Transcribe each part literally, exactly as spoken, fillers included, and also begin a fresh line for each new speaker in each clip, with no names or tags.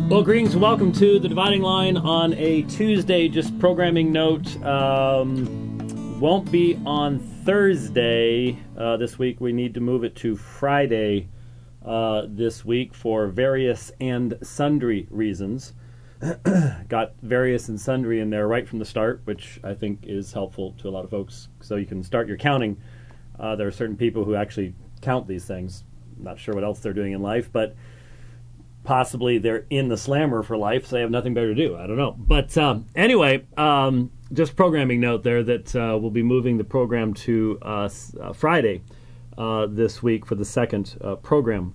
Well, greetings and welcome to The Dividing Line on a Tuesday. Just programming note, um, won't be on Thursday uh, this week. We need to move it to Friday uh, this week for various and sundry reasons. Got various and sundry in there right from the start, which I think is helpful to a lot of folks, so you can start your counting. Uh, there are certain people who actually count these things. I'm not sure what else they're doing in life, but possibly they're in the slammer for life, so they have nothing better to do. I don't know. But um, anyway, um, just programming note there that uh, we'll be moving the program to uh, uh, Friday uh, this week for the second uh, program.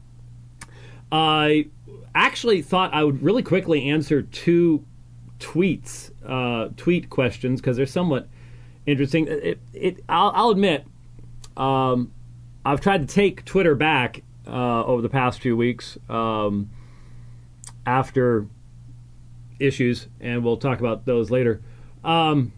I actually thought I would really quickly answer two tweets, uh, tweet questions, because they're somewhat interesting. It, it, I'll, I'll admit, um, I've tried to take Twitter back Uh, over the past few weeks um, after issues, and we'll talk about those later. Um,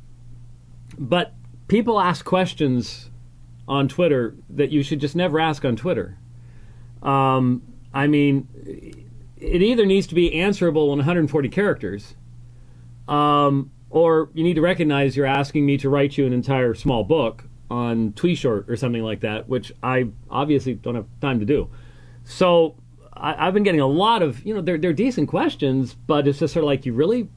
but people ask questions on Twitter that you should just never ask on Twitter. Um, I mean, it either needs to be answerable in one hundred forty characters, um, or you need to recognize you're asking me to write you an entire small book on Tweeshort or something like that, which I obviously don't have time to do. So I, I've been getting a lot of, you know, they're, they're decent questions, but it's just sort of like, you really...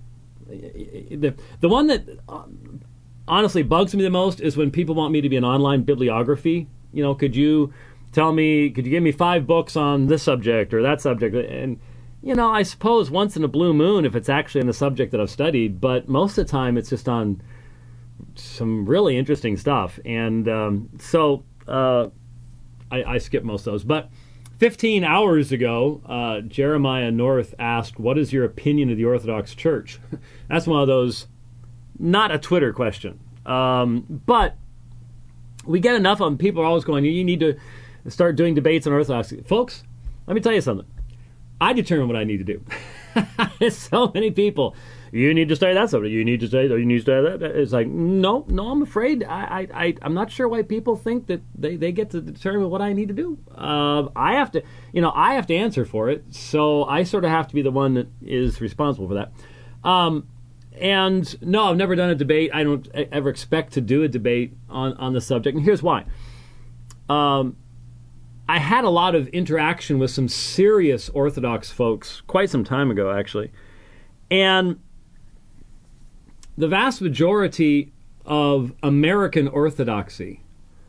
The, the one that honestly bugs me the most is when people want me to be an online bibliography. You know, could you tell me, could you give me five books on this subject or that subject? And, you know, I suppose once in a blue moon if it's actually in the subject that I've studied, but most of the time it's just on some really interesting stuff, and um, so uh, I, I skipped most of those. But fifteen hours ago, uh, Jeremiah North asked, what is your opinion of the Orthodox Church? That's one of those, not a Twitter question. Um, but we get enough of them. People are always going, you need to start doing debates on Orthodoxy. Folks, let me tell you something. I determine what I need to do. There's so many people. You need to study that subject. You need to study. You need to study that. It's like, no, no. I'm afraid. I, I, I I'm not sure why people think that they, they get to determine what I need to do. Uh, I have to, you know, I have to answer for it. So I sort of have to be the one that is responsible for that. Um, and no, I've never done a debate. I don't ever expect to do a debate on on the subject. And here's why. Um, I had a lot of interaction with some serious Orthodox folks quite some time ago, actually, and the vast majority of American Orthodoxy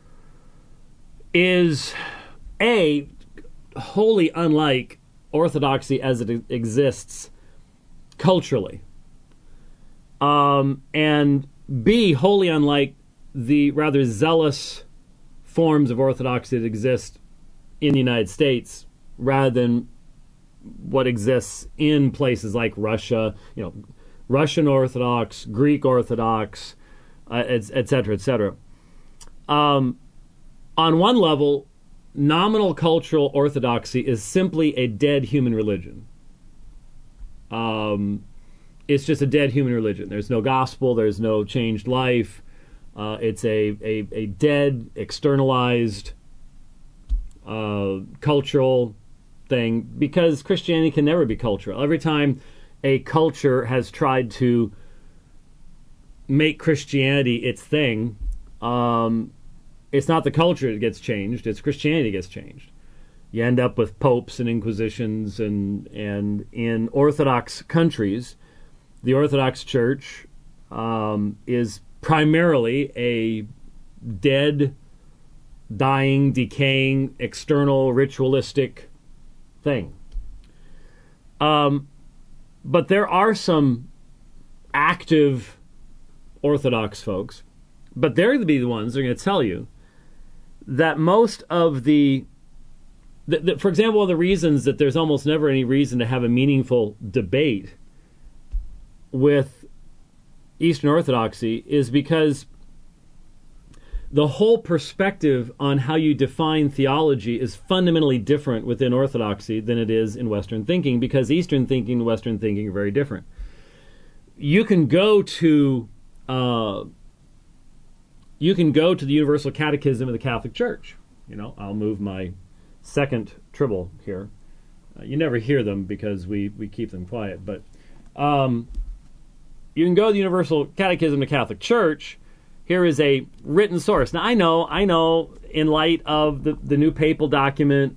is, A, wholly unlike Orthodoxy as it exists culturally, um, and B, wholly unlike the rather zealous forms of Orthodoxy that exist in the United States rather than what exists in places like Russia, you know, Russian Orthodox, Greek Orthodox, uh, et, et cetera, et cetera. Um, on one level, nominal cultural orthodoxy is simply a dead human religion. Um, it's just a dead human religion. There's no gospel. There's no changed life. Uh, it's a, a, a dead, externalized uh, cultural thing, because Christianity can never be cultural. Every time a culture has tried to make Christianity its thing, um, it's not the culture that gets changed, it's Christianity that gets changed. You end up with popes and inquisitions, and and in Orthodox countries, the Orthodox Church um, is primarily a dead, dying, decaying, external, ritualistic thing. Um, but there are some active Orthodox folks, but they're going to be the ones that are going to tell you that most of the, the, the, for example, one of the reasons that there's almost never any reason to have a meaningful debate with Eastern Orthodoxy is because the whole perspective on how you define theology is fundamentally different within Orthodoxy than it is in Western thinking, because Eastern thinking and Western thinking are very different. You can go to uh, you can go to the Universal Catechism of the Catholic Church. You know, I'll move my second tribble here. Uh, you never hear them because we, we keep them quiet. But um, you can go to the Universal Catechism of the Catholic Church. Here is a written source. Now, I know, I know, in light of the, the new papal document,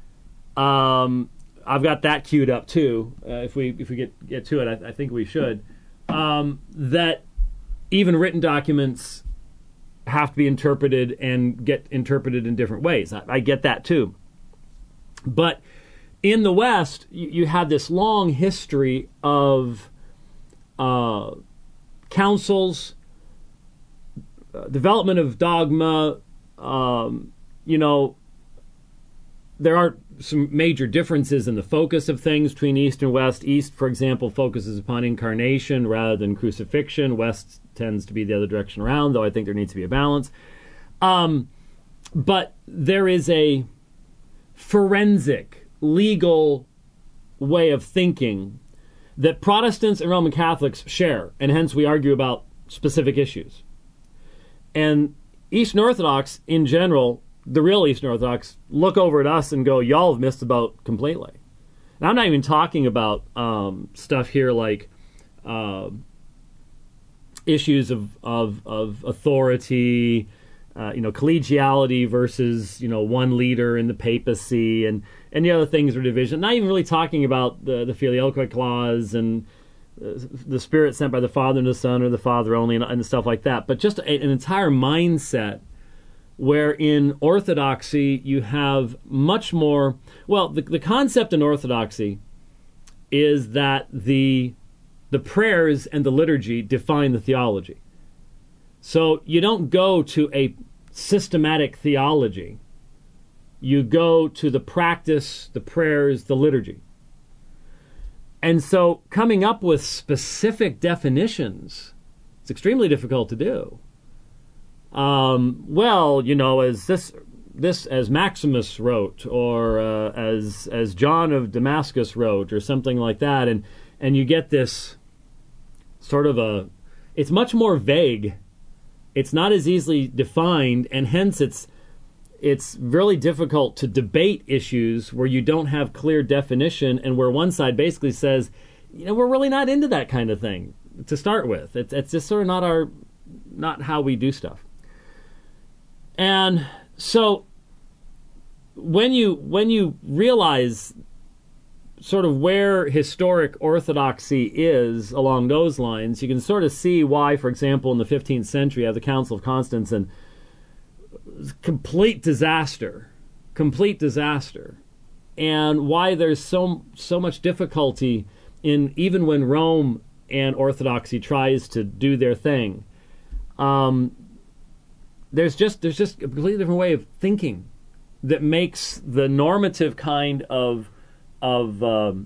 um, I've got that queued up too. Uh, if we if we get, get to it, I, I think we should. Um, that even written documents have to be interpreted and get interpreted in different ways. I, I get that too. But in the West, you, you have this long history of uh, councils, uh, development of dogma. Um, you know, there are some major differences in the focus of things between East and West. East, for example, focuses upon incarnation rather than crucifixion. West tends to be the other direction around, though I think there needs to be a balance. Um, but there is a forensic, legal way of thinking that Protestants and Roman Catholics share, and hence we argue about specific issues. And Eastern Orthodox, in general, the real Eastern Orthodox, look over at us and go, y'all have missed the boat completely. And I'm not even talking about um, stuff here like uh, issues of, of, of authority, uh, you know, collegiality versus, you know, one leader in the papacy, and, and the other things are division. Not even really talking about the, the Filioque clause and uh, the Spirit sent by the Father and the Son, or the Father only, and, and stuff like that. But just a, an entire mindset where in Orthodoxy you have much more, well, the, the concept in Orthodoxy is that the the prayers and the liturgy define the theology. So you don't go to a systematic theology. You go to the practice, the prayers, the liturgy. And so coming up with specific definitions, it's extremely difficult to do. Um, well, you know, as this, this as Maximus wrote, or uh, as as John of Damascus wrote, or something like that, and and you get this sort of a, it's much more vague. It's not as easily defined, and hence it's it's really difficult to debate issues where you don't have clear definition, and where one side basically says, you know, we're really not into that kind of thing to start with. It's it's just sort of not our, not how we do stuff. And so when you when you realize sort of where historic orthodoxy is along those lines, you can sort of see why, for example, in the fifteenth century, you have the Council of Constance, and complete disaster, complete disaster, and why there's so so much difficulty in, even when Rome and Orthodoxy tries to do their thing. Um, There's just there's just a completely different way of thinking that makes the normative kind of of um,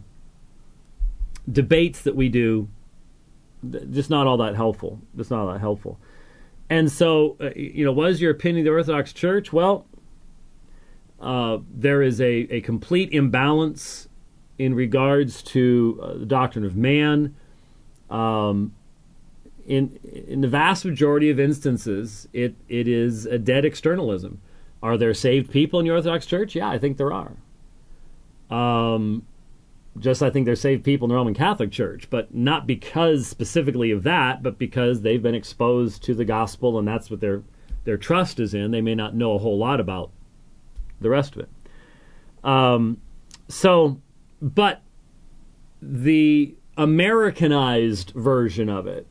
debates that we do just not all that helpful. Just not all that helpful. And so, uh, you know, what is your opinion of the Orthodox Church? Well, uh, there is a, a complete imbalance in regards to uh, the doctrine of man. Um, In in the vast majority of instances, it, it is a dead externalism. Are there saved people in the Orthodox Church? Yeah, I think there are. Um, just I think there's saved people in the Roman Catholic Church, but not because specifically of that, but because they've been exposed to the gospel, and that's what their their trust is in. They may not know a whole lot about the rest of it. Um, so, but the Americanized version of it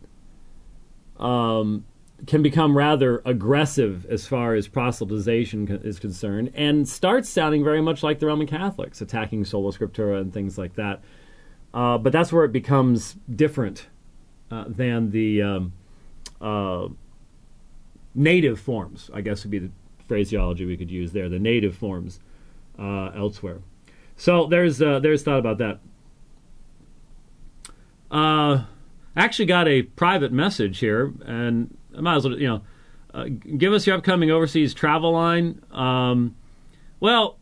Um, can become rather aggressive as far as proselytization is concerned, and starts sounding very much like the Roman Catholics, attacking sola scriptura and things like that. Uh, but that's where it becomes different uh, than the um, uh, native forms, I guess would be the phraseology we could use there, the native forms uh, elsewhere. So there's uh, there's thought about that. Uh, I actually got a private message here, and I might as well, you know, uh, give us your upcoming overseas travel line. Um, well,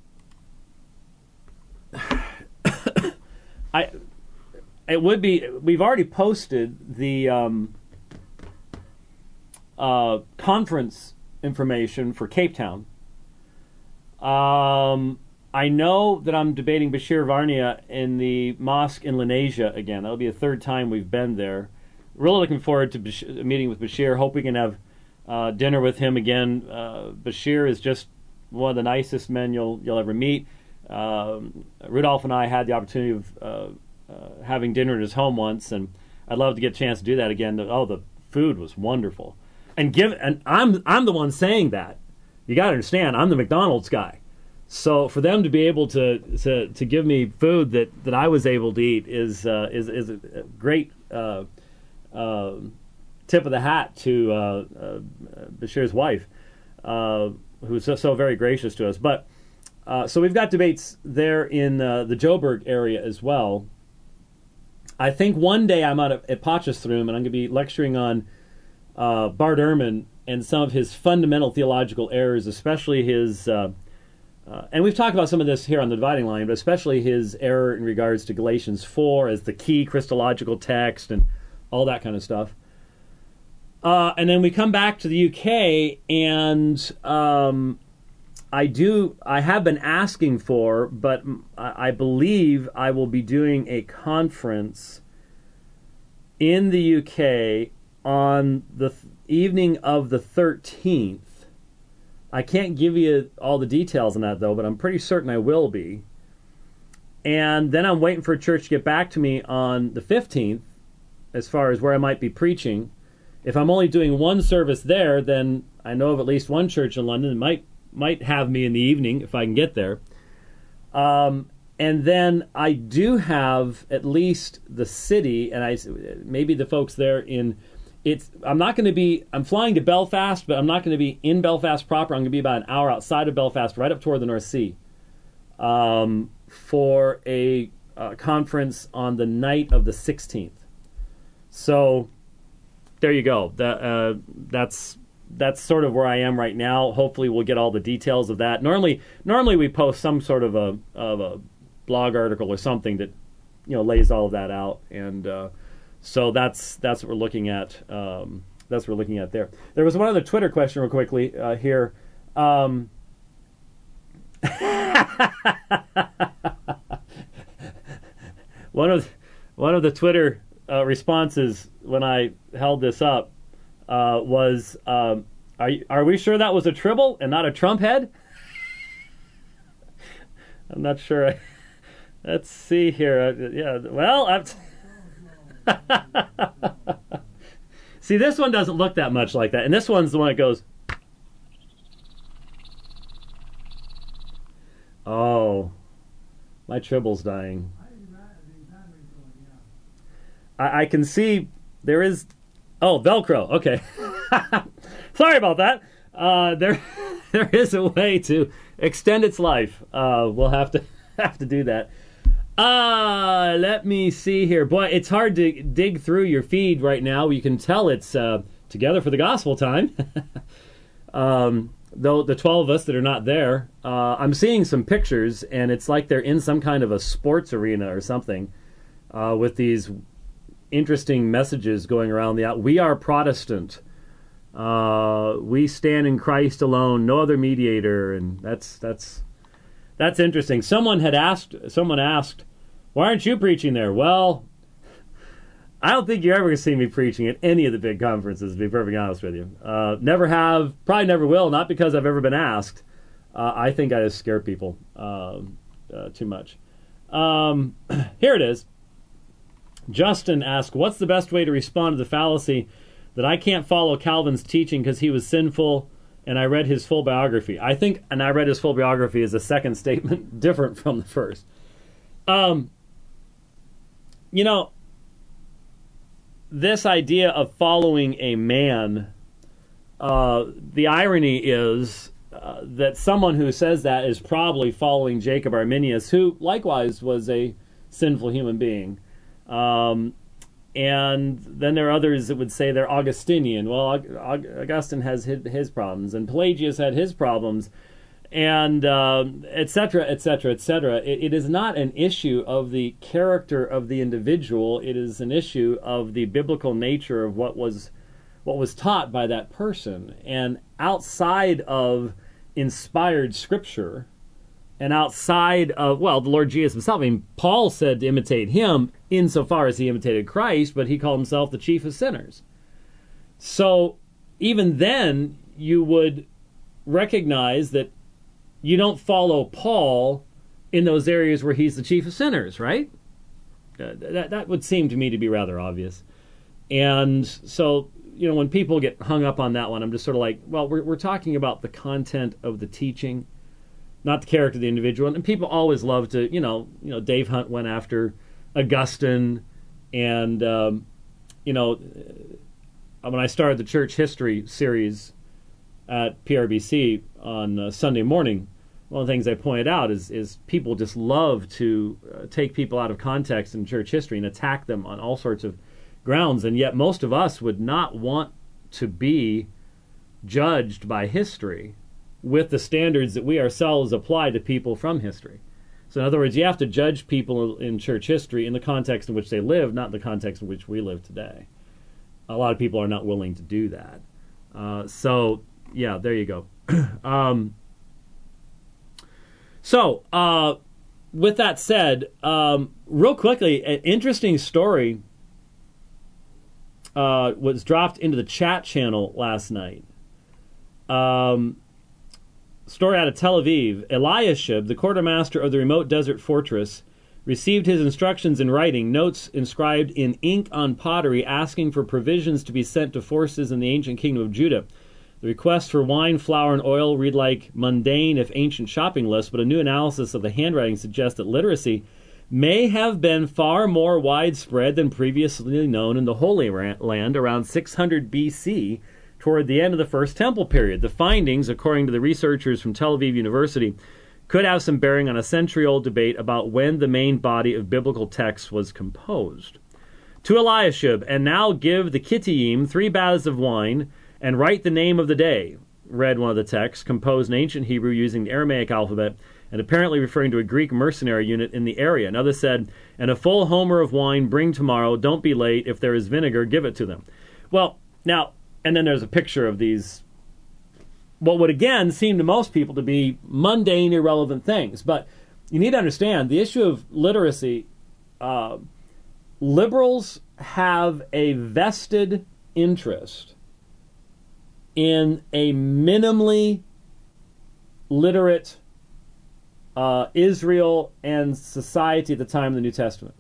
I it would be, we've already posted the um, uh, conference information for Cape Town. Um, I know that I'm debating Bashir Varnia in the mosque in Lenasia again. That'll be the third time we've been there. Really looking forward to Bash- meeting with Bashir. Hope we can have uh, dinner with him again. Uh, Bashir is just one of the nicest men you'll you'll ever meet. Um, Rudolph and I had the opportunity of uh, uh, having dinner at his home once, and I'd love to get a chance to do that again. Oh, the food was wonderful, and give and I'm I'm the one saying that. You got to understand, I'm the McDonald's guy. So for them to be able to to, to give me food that, that I was able to eat is uh, is is a great uh, uh, tip of the hat to uh, uh, Bashir's wife, uh, who's so, so very gracious to us. But uh, so we've got debates there in uh, the Joburg area as well. I think one day I'm out at Potchefstroom and I'm going to be lecturing on uh, Bart Ehrman and some of his fundamental theological errors, especially his. Uh, Uh, and we've talked about some of this here on the Dividing Line, but especially his error in regards to Galatians four as the key Christological text and all that kind of stuff. Uh, and then we come back to the U K, and um, I do, I have been asking for, but I, I believe I will be doing a conference in the U K on the th- evening of the thirteenth. I can't give you all the details on that, though, but I'm pretty certain I will be. And then I'm waiting for a church to get back to me on the fifteenth as far as where I might be preaching. If I'm only doing one service there, then I know of at least one church in London that might, might have me in the evening if I can get there. Um, and then I do have at least the city, and I maybe the folks there in... It's. I'm not going to be. I'm flying to Belfast, but I'm not going to be in Belfast proper. I'm going to be about an hour outside of Belfast, right up toward the North Sea, um, for a uh, conference on the night of the sixteenth. So there you go. That uh, that's that's sort of where I am right now. Hopefully, we'll get all the details of that. Normally, normally we post some sort of a of a blog article or something that you know lays all of that out and. Uh, So that's that's what we're looking at. Um, that's what we're looking at there. There was one other Twitter question, real quickly uh, here. Um, one of one of the Twitter uh, responses when I held this up uh, was, um, "Are you, are we sure that was a tribble and not a Trump head?" I'm not sure. Let's see here. Uh, yeah. Well, I'm. T- See, this one doesn't look that much like that, and this one's the one that goes. Oh, my tribble's dying. I, I can see there is. Oh, Velcro. Okay, sorry about that. Uh, there, there is a way to extend its life. Uh, we'll have to have to do that. Uh, let me see here. Boy, it's hard to dig through your feed right now. You can tell it's uh, Together for the Gospel time. um, though the twelve of us that are not there, uh, I'm seeing some pictures, and it's like they're in some kind of a sports arena or something uh, with these interesting messages going around the out. We are Protestant. Uh, we stand in Christ alone, no other mediator, and that's that's that's interesting. Someone had asked. Someone asked. Why aren't you preaching there? Well, I don't think you're ever going to see me preaching at any of the big conferences, to be perfectly honest with you. Uh, never have, probably never will, not because I've ever been asked. Uh, I think I just scare people uh, uh, too much. Um, here it is. Justin asked, what's the best way to respond to the fallacy that I can't follow Calvin's teaching because he was sinful and I read his full biography? I think, and I read his full biography is a second statement different from the first. Um, you know, this idea of following a man, uh, the irony is uh, that someone who says that is probably following Jacob Arminius, who likewise was a sinful human being. Um, and then there are others that would say they're Augustinian. Well, Augustine has his, his problems, and Pelagius had his problems. And uh, et cetera, et cetera, et cetera. It, it is not an issue of the character of the individual. It is an issue of the biblical nature of what was what was taught by that person. And outside of inspired scripture, and outside of, well, the Lord Jesus himself. I mean, Paul said to imitate him insofar as he imitated Christ, but he called himself the chief of sinners. So even then, you would recognize that you don't follow Paul in those areas where he's the chief of sinners, right? Uh, that, that would seem to me to be rather obvious. And so, you know, when people get hung up on that one, I'm just sort of like, well, we're, we're talking about the content of the teaching, not the character of the individual. And people always love to, you know, you know, Dave Hunt went after Augustine, and um, you know, when I started the church history series at P R B C on uh, Sunday morning, one of the things I pointed out is is people just love to uh, take people out of context in church history and attack them on all sorts of grounds, and yet most of us would not want to be judged by history with the standards that we ourselves apply to people from history. So in other words, you have to judge people in church history in the context in which they live, not the context in which we live today. A lot of people are not willing to do that. Uh, so, yeah, there you go. um, so, uh, with that said, um, real quickly, an interesting story uh, was dropped into the chat channel last night. Um... Story out of Tel Aviv. Eliashib, the quartermaster of the remote desert fortress, received his instructions in writing, notes inscribed in ink on pottery asking for provisions to be sent to forces in the ancient kingdom of Judah. The requests for wine, flour, and oil read like mundane, if ancient shopping lists, but a new analysis of the handwriting suggests that literacy may have been far more widespread than previously known in the Holy Land around six hundred B C, toward the end of the First Temple period. The findings, according to the researchers from Tel Aviv University, could have some bearing on a century-old debate about when the main body of biblical texts was composed. To Eliashib, and now give the Kittayim three baths of wine, and write the name of the day, read one of the texts, composed in ancient Hebrew using the Aramaic alphabet, and apparently referring to a Greek mercenary unit in the area. Another said, and a full homer of wine bring tomorrow, don't be late, if there is vinegar, give it to them. Well, now, and then there's a picture of these, what would again seem to most people to be mundane, irrelevant things. But you need to understand the issue of literacy. Uh, liberals have a vested interest in a minimally literate uh, Israel and society at the time of the New Testament.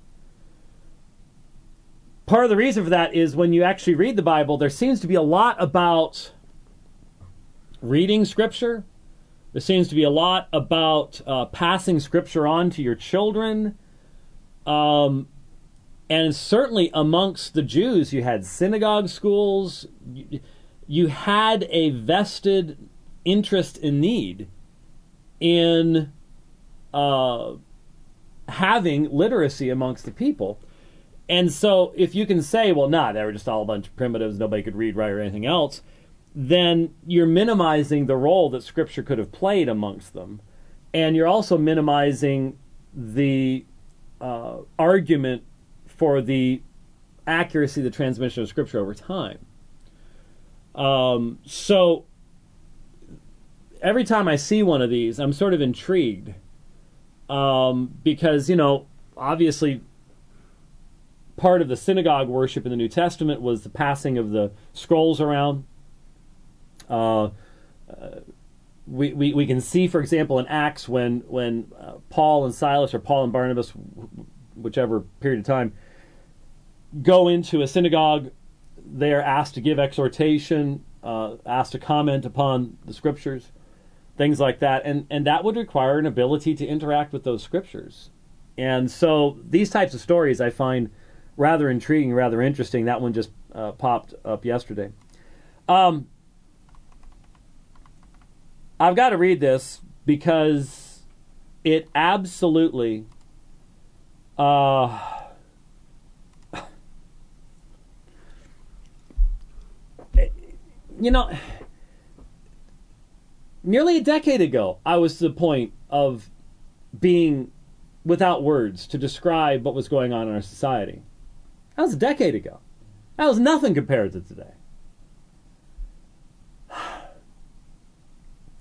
Part of the reason for that is when you actually read the Bible, there seems to be a lot about reading Scripture. There seems to be a lot about uh, passing Scripture on to your children. Um, and certainly amongst the Jews, you had synagogue schools. You, you had a vested interest and need in uh, having literacy amongst the people. And so if you can say, well, nah, they were just all a bunch of primitives, nobody could read, write, or anything else, then you're minimizing the role that Scripture could have played amongst them. And you're also minimizing the uh, argument for the accuracy of the transmission of Scripture over time. Um, so every time I see one of these, I'm sort of intrigued. Um, because, you know, obviously part of the synagogue worship in the New Testament was the passing of the scrolls around. Uh, uh, we, we we can see, for example, in Acts when when uh, Paul and Silas, or Paul and Barnabas, whichever period of time, go into a synagogue, they are asked to give exhortation, uh, asked to comment upon the Scriptures, things like that, and and that would require an ability to interact with those Scriptures. And so these types of stories I find rather intriguing, rather interesting. That one just uh, popped up yesterday. Um, I've got to read this because it absolutely uh, you know, nearly a decade ago, I was to the point of being without words to describe what was going on in our society. That was a decade ago. That was nothing compared to today.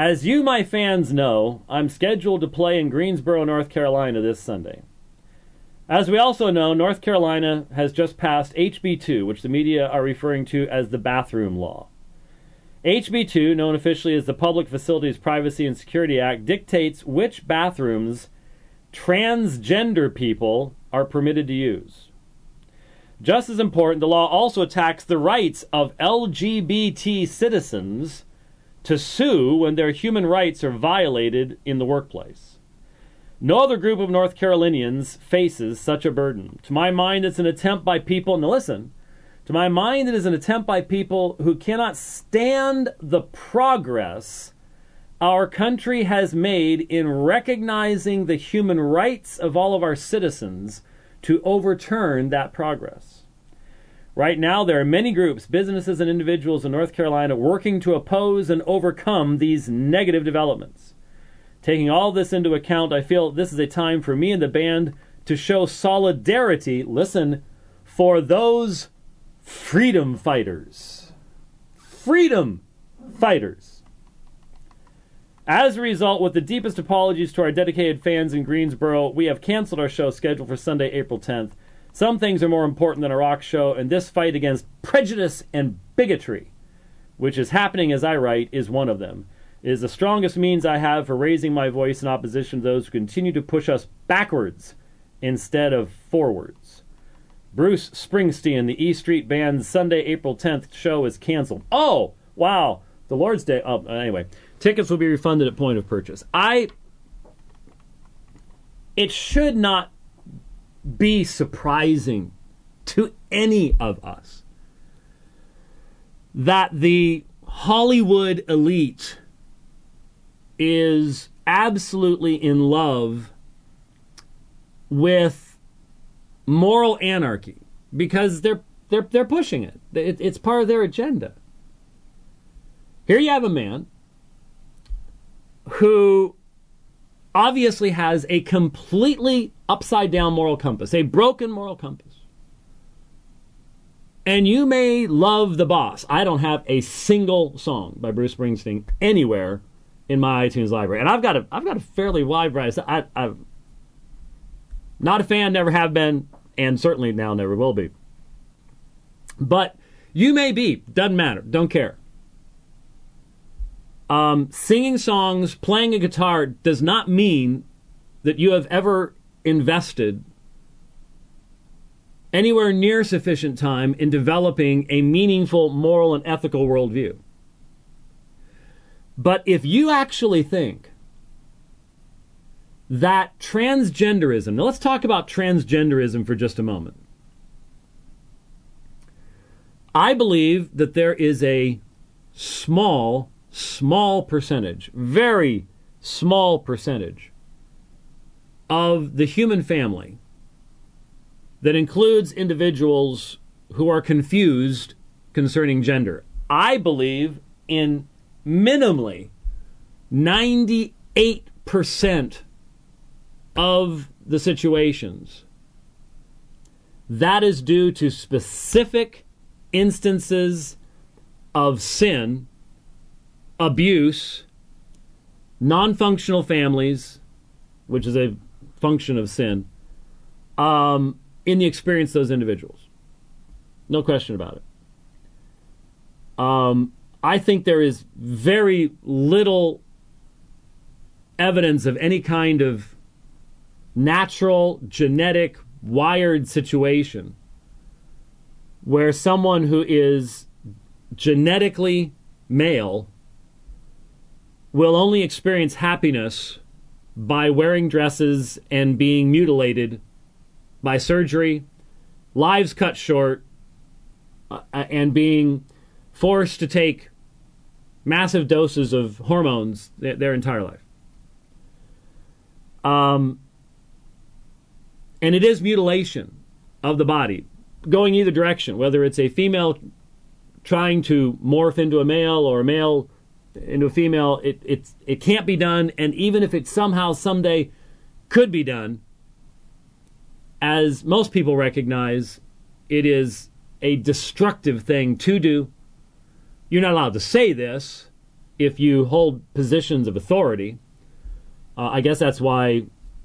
As you, my fans, know, I'm scheduled to play in Greensboro, North Carolina this Sunday. As we also know, North Carolina has just passed H B two, which the media are referring to as the bathroom law. H B two, known officially as the Public Facilities Privacy and Security Act, dictates which bathrooms transgender people are permitted to use. Just as important, the law also attacks the rights of L G B T citizens to sue when their human rights are violated in the workplace. No other group of North Carolinians faces such a burden. To my mind, it's an attempt by people, now listen, to my mind, it is an attempt by people who cannot stand the progress our country has made in recognizing the human rights of all of our citizens to overturn that progress. Right now, there are many groups, businesses, and individuals in North Carolina working to oppose and overcome these negative developments. Taking all this into account, I feel this is a time for me and the band to show solidarity, listen, for those freedom fighters. Freedom fighters. As a result, with the deepest apologies to our dedicated fans in Greensboro, we have canceled our show scheduled for Sunday, April tenth. Some things are more important than a rock show, and this fight against prejudice and bigotry, which is happening as I write, is one of them. It is the strongest means I have for raising my voice in opposition to those who continue to push us backwards instead of forwards. Bruce Springsteen, the E Street Band's Sunday, April tenth show is canceled. Oh, wow. The Lord's Day. Oh, anyway. Tickets will be refunded at point of purchase. I... It should not be surprising to any of us that the Hollywood elite is absolutely in love with moral anarchy because they're they're they're pushing it. it. It's part of their agenda. Here you have a man who obviously has a completely upside down moral compass, a broken moral compass. And you may love The Boss. I don't have a single song by Bruce Springsteen anywhere in my iTunes library. And I've got a I've got a fairly wide variety. I, I'm not a fan, never have been, and certainly now never will be. But you may be. Doesn't matter. Don't care. Um, singing songs, playing a guitar does not mean that you have ever invested anywhere near sufficient time in developing a meaningful moral and ethical worldview. But if you actually think that transgenderism, now let's talk about transgenderism for just a moment. I believe that there is a small, small percentage, very small percentage of the human family that includes individuals who are confused concerning gender. I believe in minimally ninety-eight percent of the situations that is due to specific instances of sin, abuse, non-functional families, which is a function of sin, um, in the experience of those individuals. No question about it. Um, I think there is very little evidence of any kind of natural, genetic, wired situation where someone who is genetically male will only experience happiness by wearing dresses and being mutilated by surgery, lives cut short, uh, and being forced to take massive doses of hormones their, their entire life. Um, and it is mutilation of the body, going either direction, whether it's a female trying to morph into a male or a male into a female. It, it's, it can't be done, and even if it somehow someday could be done, as most people recognize, it is a destructive thing to do. You're not allowed to say this if you hold positions of authority, uh, I guess that's why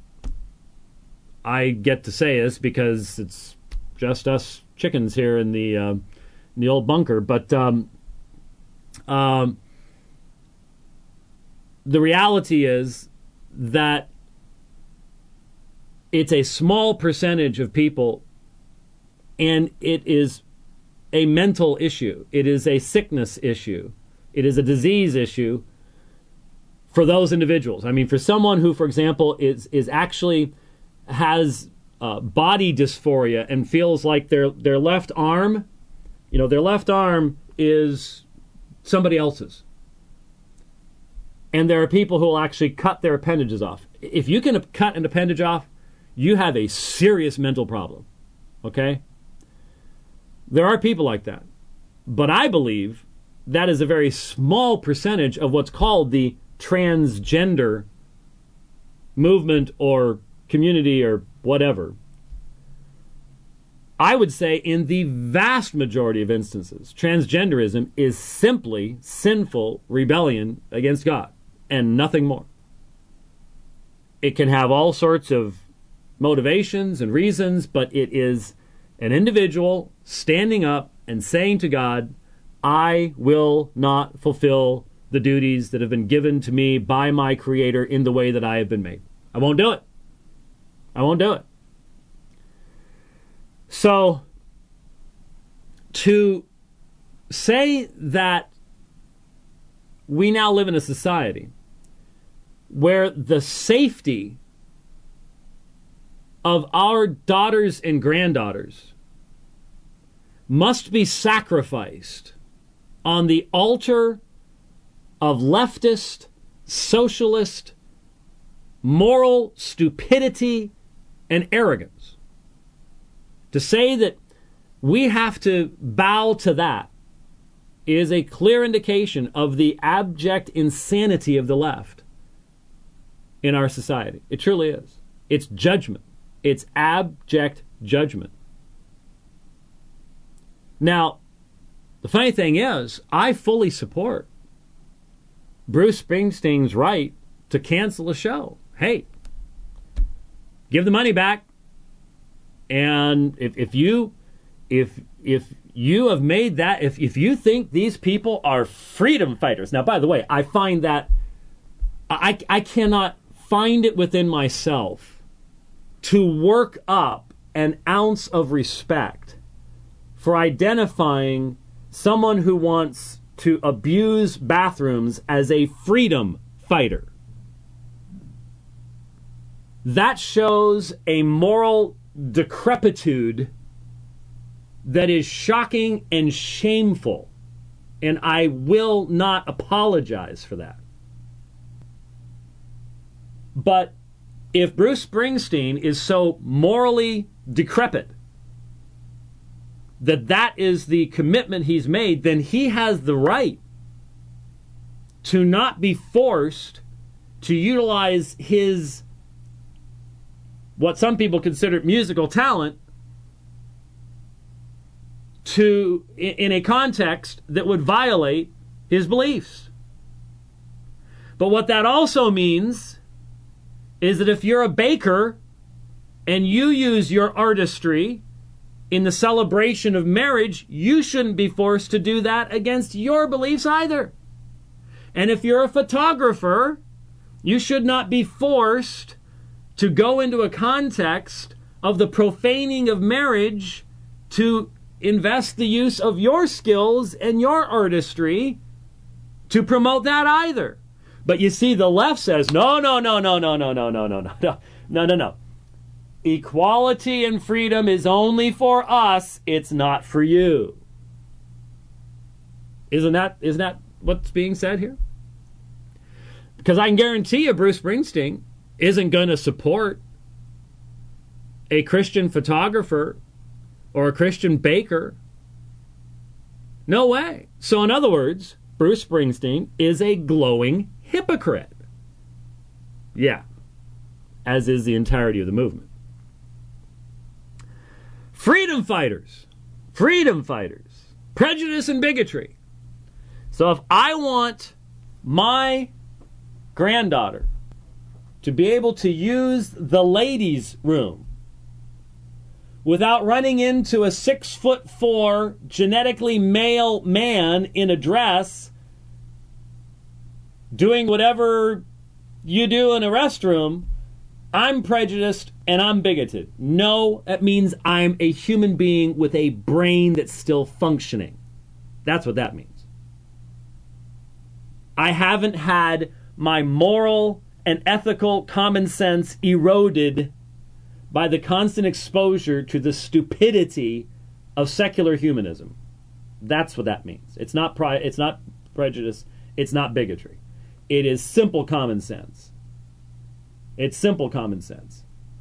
I get to say this, because it's just us chickens here in the uh, in the old bunker. But um, um, the reality is that it's a small percentage of people, and it is a mental issue. It is a sickness issue. It is a disease issue for those individuals. I mean, for someone who, for example, is is actually has uh, body dysphoria and feels like their their left arm, you know, their left arm is somebody else's. And there are people who will actually cut their appendages off. If you can cut an appendage off, you have a serious mental problem. Okay? There are people like that. But I believe that is a very small percentage of what's called the transgender movement or community or whatever. I would say in the vast majority of instances, transgenderism is simply sinful rebellion against God and nothing more. It can have all sorts of motivations and reasons, but it is an individual standing up and saying to God, I will not fulfill the duties that have been given to me by my Creator in the way that I have been made. I won't do it. I won't do it. So, to say that we now live in a society where the safety of our daughters and granddaughters must be sacrificed on the altar of leftist, socialist, moral stupidity and arrogance. To say that we have to bow to that is a clear indication of the abject insanity of the left in our society. It truly is. It's judgment. It's abject judgment. Now, the funny thing is, I fully support Bruce Springsteen's right to cancel a show. Hey, give the money back. And if, if you if if you have made that, if, if you think these people are freedom fighters. Now, by the way, I find that I, I cannot find it within myself to work up an ounce of respect for identifying someone who wants to abuse bathrooms as a freedom fighter. That shows a moral decrepitude that is shocking and shameful, and I will not apologize for that. But if Bruce Springsteen is so morally decrepit that that is the commitment he's made, then he has the right to not be forced to utilize his, what some people consider musical talent, to in a context that would violate his beliefs. But what that also means is that if you're a baker and you use your artistry in the celebration of marriage, you shouldn't be forced to do that against your beliefs either. And if you're a photographer, you should not be forced to go into a context of the profaning of marriage to invest the use of your skills and your artistry to promote that either. But you see, the left says, no, no, no, no, no, no, no, no, no, no, no, no, no, no. Equality and freedom is only for us. It's not for you. Isn't that, isn't that what's being said here? Because I can guarantee you Bruce Springsteen isn't going to support a Christian photographer or a Christian baker. No way. So in other words, Bruce Springsteen is a glowing hypocrite. Yeah. As is the entirety of the movement. Freedom fighters. Freedom fighters. Prejudice and bigotry. So if I want my granddaughter to be able to use the ladies' room without running into a six foot four genetically male man in a dress doing whatever you do in a restroom, I'm prejudiced and I'm bigoted. No, that means I'm a human being with a brain that's still functioning. That's what that means. I haven't had my moral and ethical common sense eroded by the constant exposure to the stupidity of secular humanism. That's what that means. It's not pri- it's not prejudice. It's not bigotry. It is simple common sense. It's simple common sense.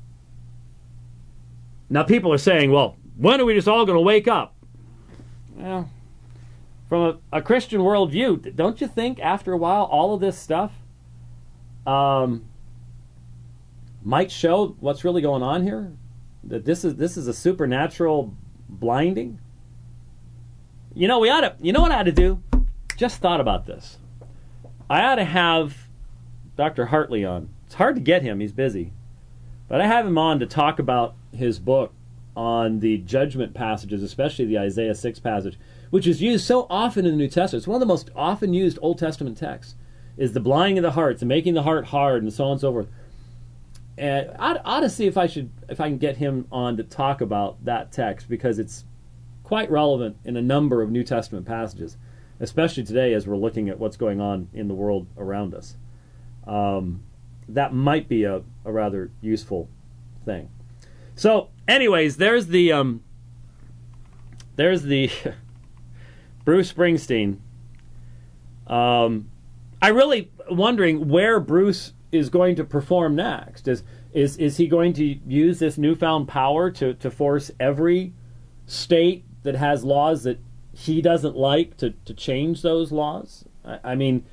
Now people are saying, well, when are we just all going to wake up? Well, from a, a Christian worldview, don't you think after a while all of this stuff um, might show what's really going on here? That this is this is a supernatural blinding? You know, we ought to, you know what I ought to do? Just thought about this. I ought to have Doctor Hartley on. It's hard to get him, he's busy. But I have him on to talk about his book on the judgment passages, especially the Isaiah six passage, which is used so often in the New Testament. It's one of the most often used Old Testament texts, is the blinding of the hearts and making the heart hard and so on and so forth. And I ought to see if I should, if I can get him on to talk about that text, because it's quite relevant in a number of New Testament passages, especially today as we're looking at what's going on in the world around us. Um, that might be a, a rather useful thing. So, anyways, there's the um, there's the Bruce Springsteen. Um, I really wondering where Bruce is going to perform next. Is is is he going to use this newfound power to to force every state that has laws that he doesn't like to to change those laws? I, I mean,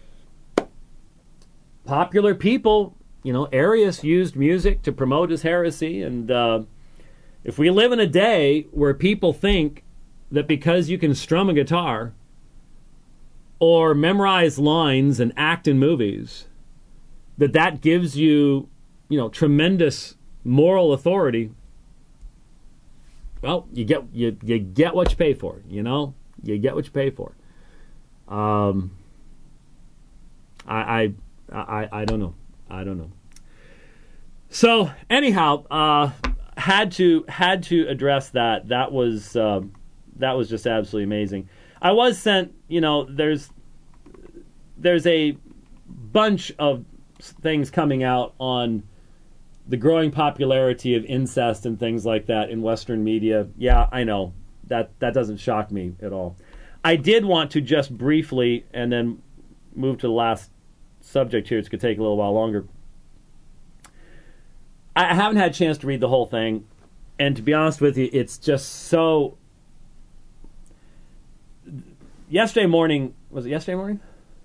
popular people. You know, Arius used music to promote his heresy, and uh, if we live in a day where people think that because you can strum a guitar or memorize lines and act in movies, that that gives you, you know, tremendous moral authority, well, you get you you get what you pay for. You know, you get what you pay for. Um, I I I, I don't know. I don't know. So anyhow, uh, had to had to address that. That was uh, that was just absolutely amazing. I was sent, you know, there's there's a bunch of things coming out on the growing popularity of incest and things like that in Western media. Yeah, I know that that doesn't shock me at all. I did want to just briefly, and then move to the last subject here. It's going to take a little while longer. I haven't had a chance to read the whole thing, and to be honest with you, it's just so... Yesterday morning, was it yesterday morning?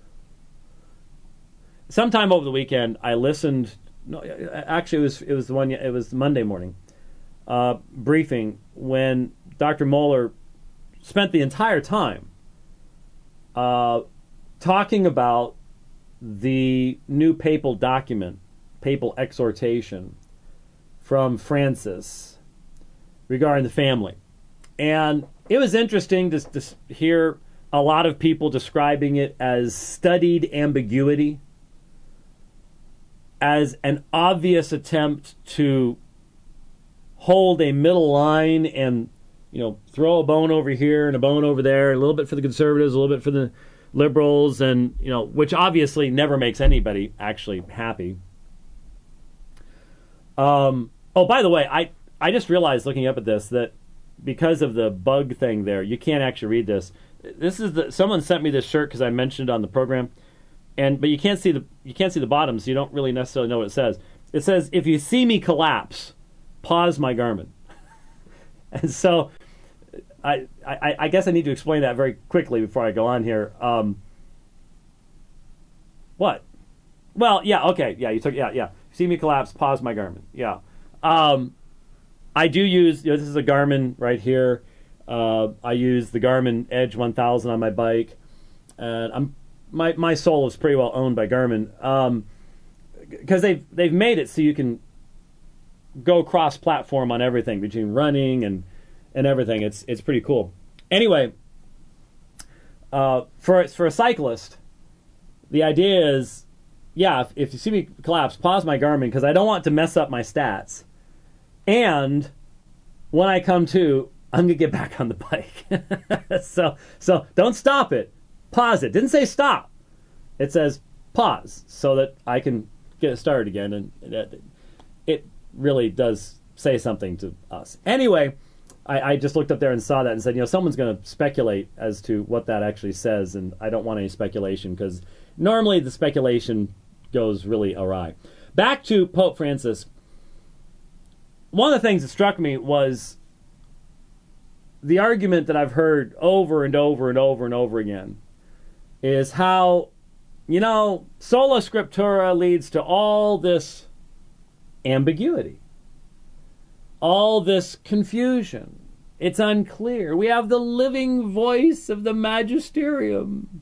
Sometime over the weekend, I listened... No, actually, it was it was the one. It was Monday morning uh, briefing when Doctor Mohler spent the entire time uh, talking about the new papal document, papal exhortation from Francis regarding the family. And it was interesting to, to hear a lot of people describing it as studied ambiguity, as an obvious attempt to hold a middle line and, you know, throw a bone over here and a bone over there, a little bit for the conservatives, a little bit for the liberals, and, you know, which obviously never makes anybody actually happy. Um, oh, by the way, I, I just realized looking up at this that because of the bug thing there, you can't actually read this. This is the someone sent me this shirt because I mentioned it on the program, and but you can't see the you can't see the bottom, so you don't really necessarily know what it says. It says, "If you see me collapse, pause my garment." And so, I, I I guess I need to explain that very quickly before I go on here. Um, what? Well, yeah, okay, yeah, you took yeah yeah. See me collapse, pause my garment. Yeah. Um, I do use, you know, this is a Garmin right here. Uh, I use the Garmin Edge one thousand on my bike. And I'm my my soul is pretty well owned by Garmin, um, because they've they've made it so you can go cross-platform on everything between running and and everything. It's it's pretty cool. Anyway, uh, for for a cyclist, the idea is, yeah, if, if you see me collapse, pause my Garmin because I don't want to mess up my stats. And when I come to, I'm gonna get back on the bike. so so don't stop it. Pause it. Didn't say stop. It says pause so that I can get it started again, and it, it really does say something to us. Anyway, I, I just looked up there and saw that and said, you know, someone's going to speculate as to what that actually says, and I don't want any speculation because normally the speculation goes really awry. Back to Pope Francis. One of the things that struck me was the argument that I've heard over and over and over and over again is how, you know, sola scriptura leads to all this ambiguity, all this confusion. It's unclear. We have the living voice of the magisterium.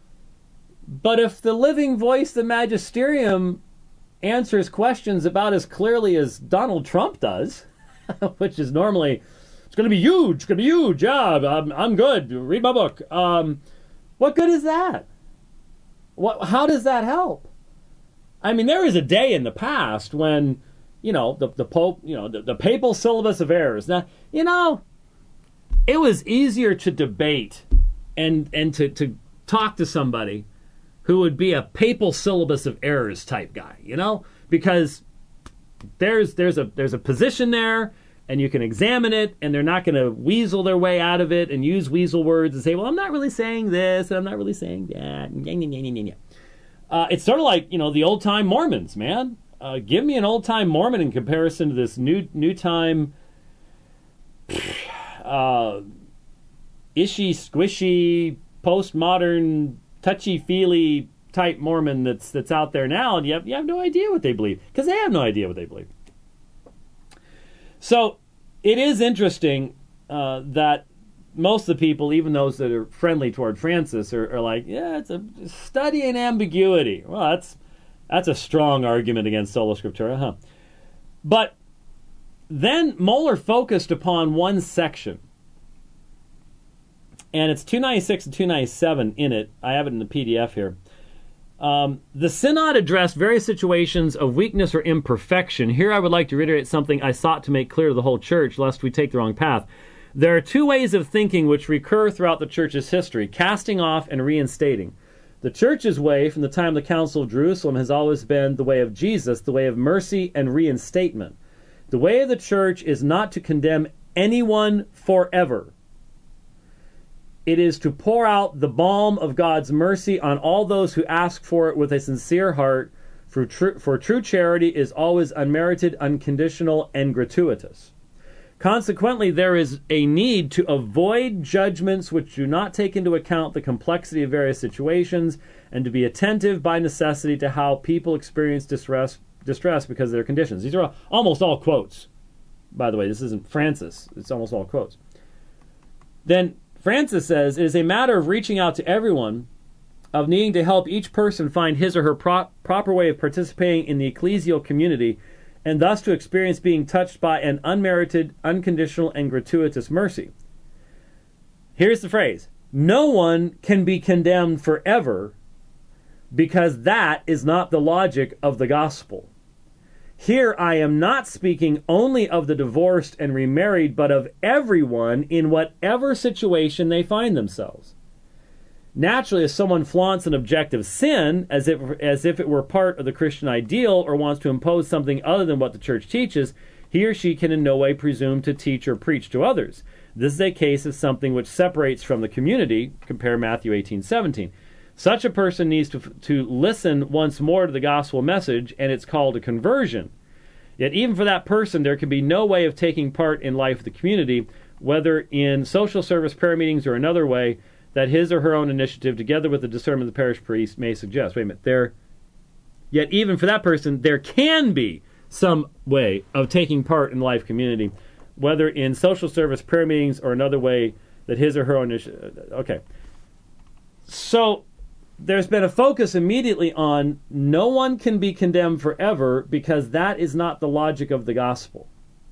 But if the living voice of the magisterium answers questions about as clearly as Donald Trump does, which is normally, it's going to be huge, it's going to be huge, yeah, I'm, I'm good, read my book. Um, what good is that? What? How does that help? I mean, there was a day in the past when, you know, the, the Pope, you know, the, the papal syllabus of errors. Now, you know, it was easier to debate and and to, to talk to somebody who would be a papal syllabus of errors type guy, you know, because there's there's a there's a position there, and you can examine it, and they're not going to weasel their way out of it and use weasel words and say, well, I'm not really saying this, and I'm not really saying that. Uh, it's sort of like, you know, the old-time Mormons, man. Uh, give me an old-time Mormon in comparison to this new new time uh, ishy, squishy, postmodern, touchy-feely type Mormon that's that's out there now, and you have, you have no idea what they believe, because they have no idea what they believe. So it is interesting uh, that most of the people, even those that are friendly toward Francis, are, are like, yeah, it's a study in ambiguity. Well, that's that's a strong argument against sola scriptura, huh? But then Mohler focused upon one section, and it's two ninety-six and two ninety-seven in it. I have it in the P D F here. Um, the Synod addressed various situations of weakness or imperfection. Here I would like to reiterate something I sought to make clear to the whole Church, lest we take the wrong path. There are two ways of thinking which recur throughout the Church's history, casting off and reinstating. The Church's way from the time of the Council of Jerusalem has always been the way of Jesus, the way of mercy and reinstatement. The way of the Church is not to condemn anyone forever. It is to pour out the balm of God's mercy on all those who ask for it with a sincere heart, for true, for true charity is always unmerited, unconditional, and gratuitous. Consequently, there is a need to avoid judgments which do not take into account the complexity of various situations, and to be attentive by necessity to how people experience distress, distress because of their conditions. These are almost all quotes. By the way, this isn't Francis. It's almost all quotes. Then Francis says, it is a matter of reaching out to everyone, of needing to help each person find his or her pro- proper way of participating in the ecclesial community, and thus to experience being touched by an unmerited, unconditional, and gratuitous mercy. Here's the phrase: no one can be condemned forever, because that is not the logic of the gospel. Here I am not speaking only of the divorced and remarried, but of everyone in whatever situation they find themselves. Naturally, if someone flaunts an objective sin as if, as if it were part of the Christian ideal, or wants to impose something other than what the Church teaches, he or she can in no way presume to teach or preach to others. This is a case of something which separates from the community. Compare Matthew eighteen seventeen. Such a person needs to, to listen once more to the gospel message, and it's called a conversion. Yet even for that person, there can be no way of taking part in life of the community, whether in social service, prayer meetings, or another way that his or her own initiative, together with the discernment of the parish priest, may suggest. Wait a minute. There, yet even for that person, there can be some way of taking part in the life community, whether in social service, prayer meetings, or another way that his or her own initiative. Okay. So there's been a focus immediately on no one can be condemned forever because that is not the logic of the gospel.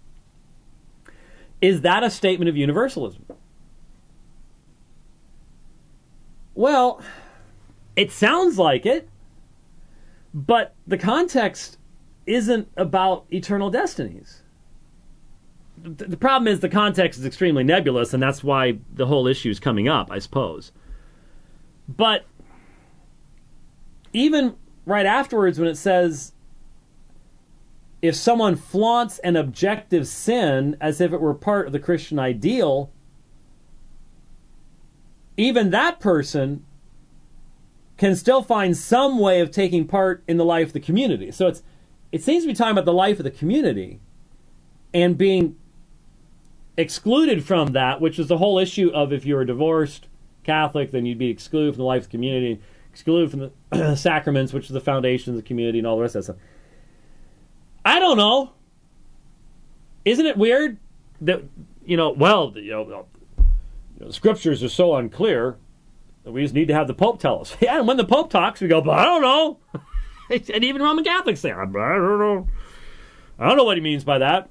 Is that a statement of universalism? Well, it sounds like it, but the context isn't about eternal destinies. The problem is the context is extremely nebulous, and that's why the whole issue is coming up, I suppose. But even right afterwards, when it says, if someone flaunts an objective sin as if it were part of the Christian ideal, even that person can still find some way of taking part in the life of the community. So it's it seems to be talking about the life of the community and being excluded from that, which is the whole issue of if you're a divorced Catholic, then you'd be excluded from the life of the community, excluded from the sacraments, which is the foundation of the community, and all the rest of that stuff. I don't know. Isn't it weird that, you know, well, you know, you know, the scriptures are so unclear that we just need to have the Pope tell us. Yeah, and when the Pope talks, we go, but I don't know. And even Roman Catholics say, I don't know. I don't know what he means by that.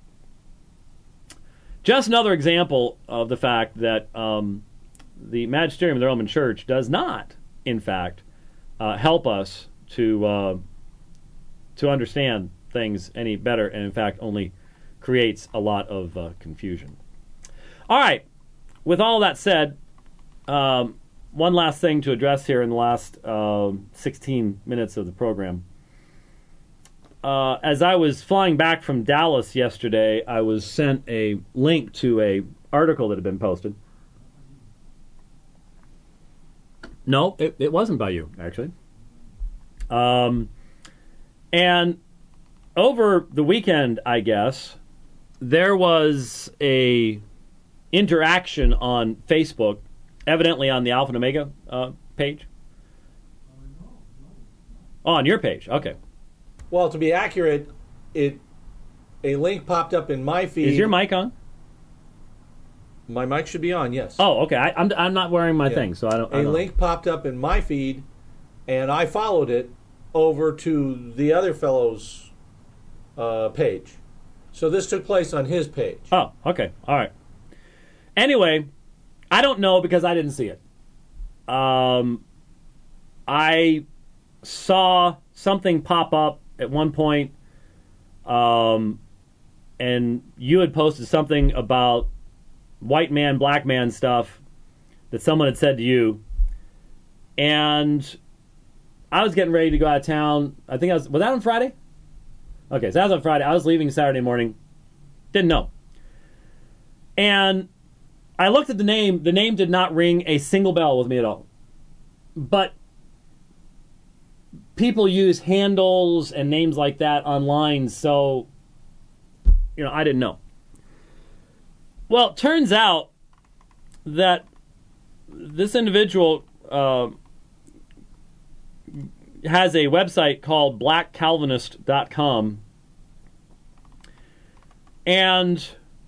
Just another example of the fact that um, the magisterium of the Roman Church does not, in fact, uh, help us to uh, to understand things any better, and in fact only creates a lot of uh, confusion. All right, with all that said, um, one last thing to address here in the last uh, sixteen minutes of the program. Uh, as I was flying back from Dallas yesterday, I was sent a link to a article that had been posted. No, it, it wasn't by you, actually. Um, and over the weekend, I guess, there was a interaction on Facebook, evidently on the Alpha and Omega uh, page. Oh, on your page, okay.
Well, to be accurate, it a link popped up in my feed.
Is your mic on?
My mic should be on, yes.
Oh, okay. I, I'm I'm not wearing my
Yeah.
thing, so I don't. I
A
don't
link popped up in my feed, and I followed it over to the other fellow's uh, page. So this took place on his page.
Oh, okay. All right. Anyway, I don't know because I didn't see it. Um, I saw something pop up at one point, um, and you had posted something about white man, black man stuff that someone had said to you, and I was getting ready to go out of town. I think I was, was that on Friday? Okay, so that was on Friday. I was leaving Saturday morning. Didn't know. And I looked at the name. The name did not ring a single bell with me at all. But people use handles and names like that online, so, you know, I didn't know. Well, it turns out that this individual uh, has a website called black calvinist dot com, and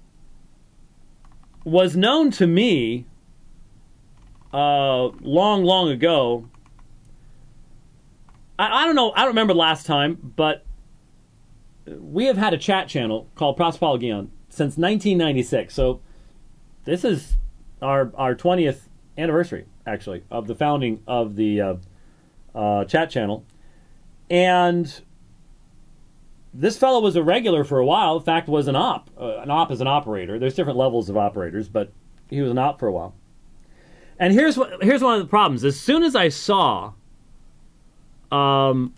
was known to me uh, long, long ago. I, I don't know, I don't remember the last time, but we have had a chat channel called Prosapologion since nineteen ninety-six. So this is our our twentieth anniversary, actually, of the founding of the uh, uh, chat channel. And this fellow was a regular for a while. In fact, was an op. Uh, an op is an operator. There's different levels of operators, but he was an op for a while. And here's what here's one of the problems. As soon as I saw um,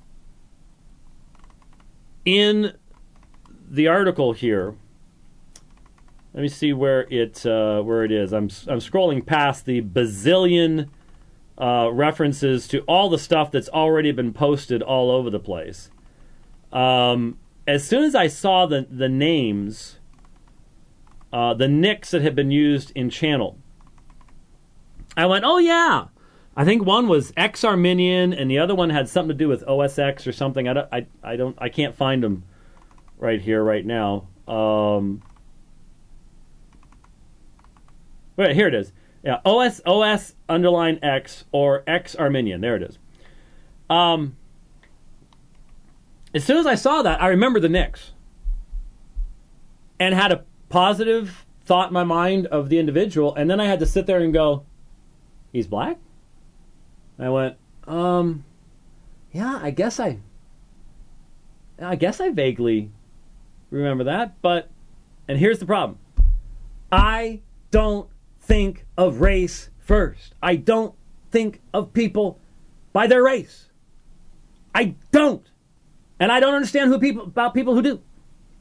in the article here, let me see where it uh, where it is. I'm I'm scrolling past the bazillion uh, references to all the stuff that's already been posted all over the place. Um, as soon as I saw the the names, uh, the nicks that had been used in channel, I went, oh yeah. I think one was X-Arminian, and the other one had something to do with O S X or something. I don't, I, I don't, I can't find them right here, right now. Um, Wait, here it is. Yeah, O S O S underline X or X Arminian. There it is. Um, as soon as I saw that, I remembered the Knicks and had a positive thought in my mind of the individual, and then I had to sit there and go, he's black? And I went, um, yeah, I guess I, I guess I vaguely remember that, but, and here's the problem. I don't think of race first. I don't think of people by their race. I don't. And I don't understand who people about people who do.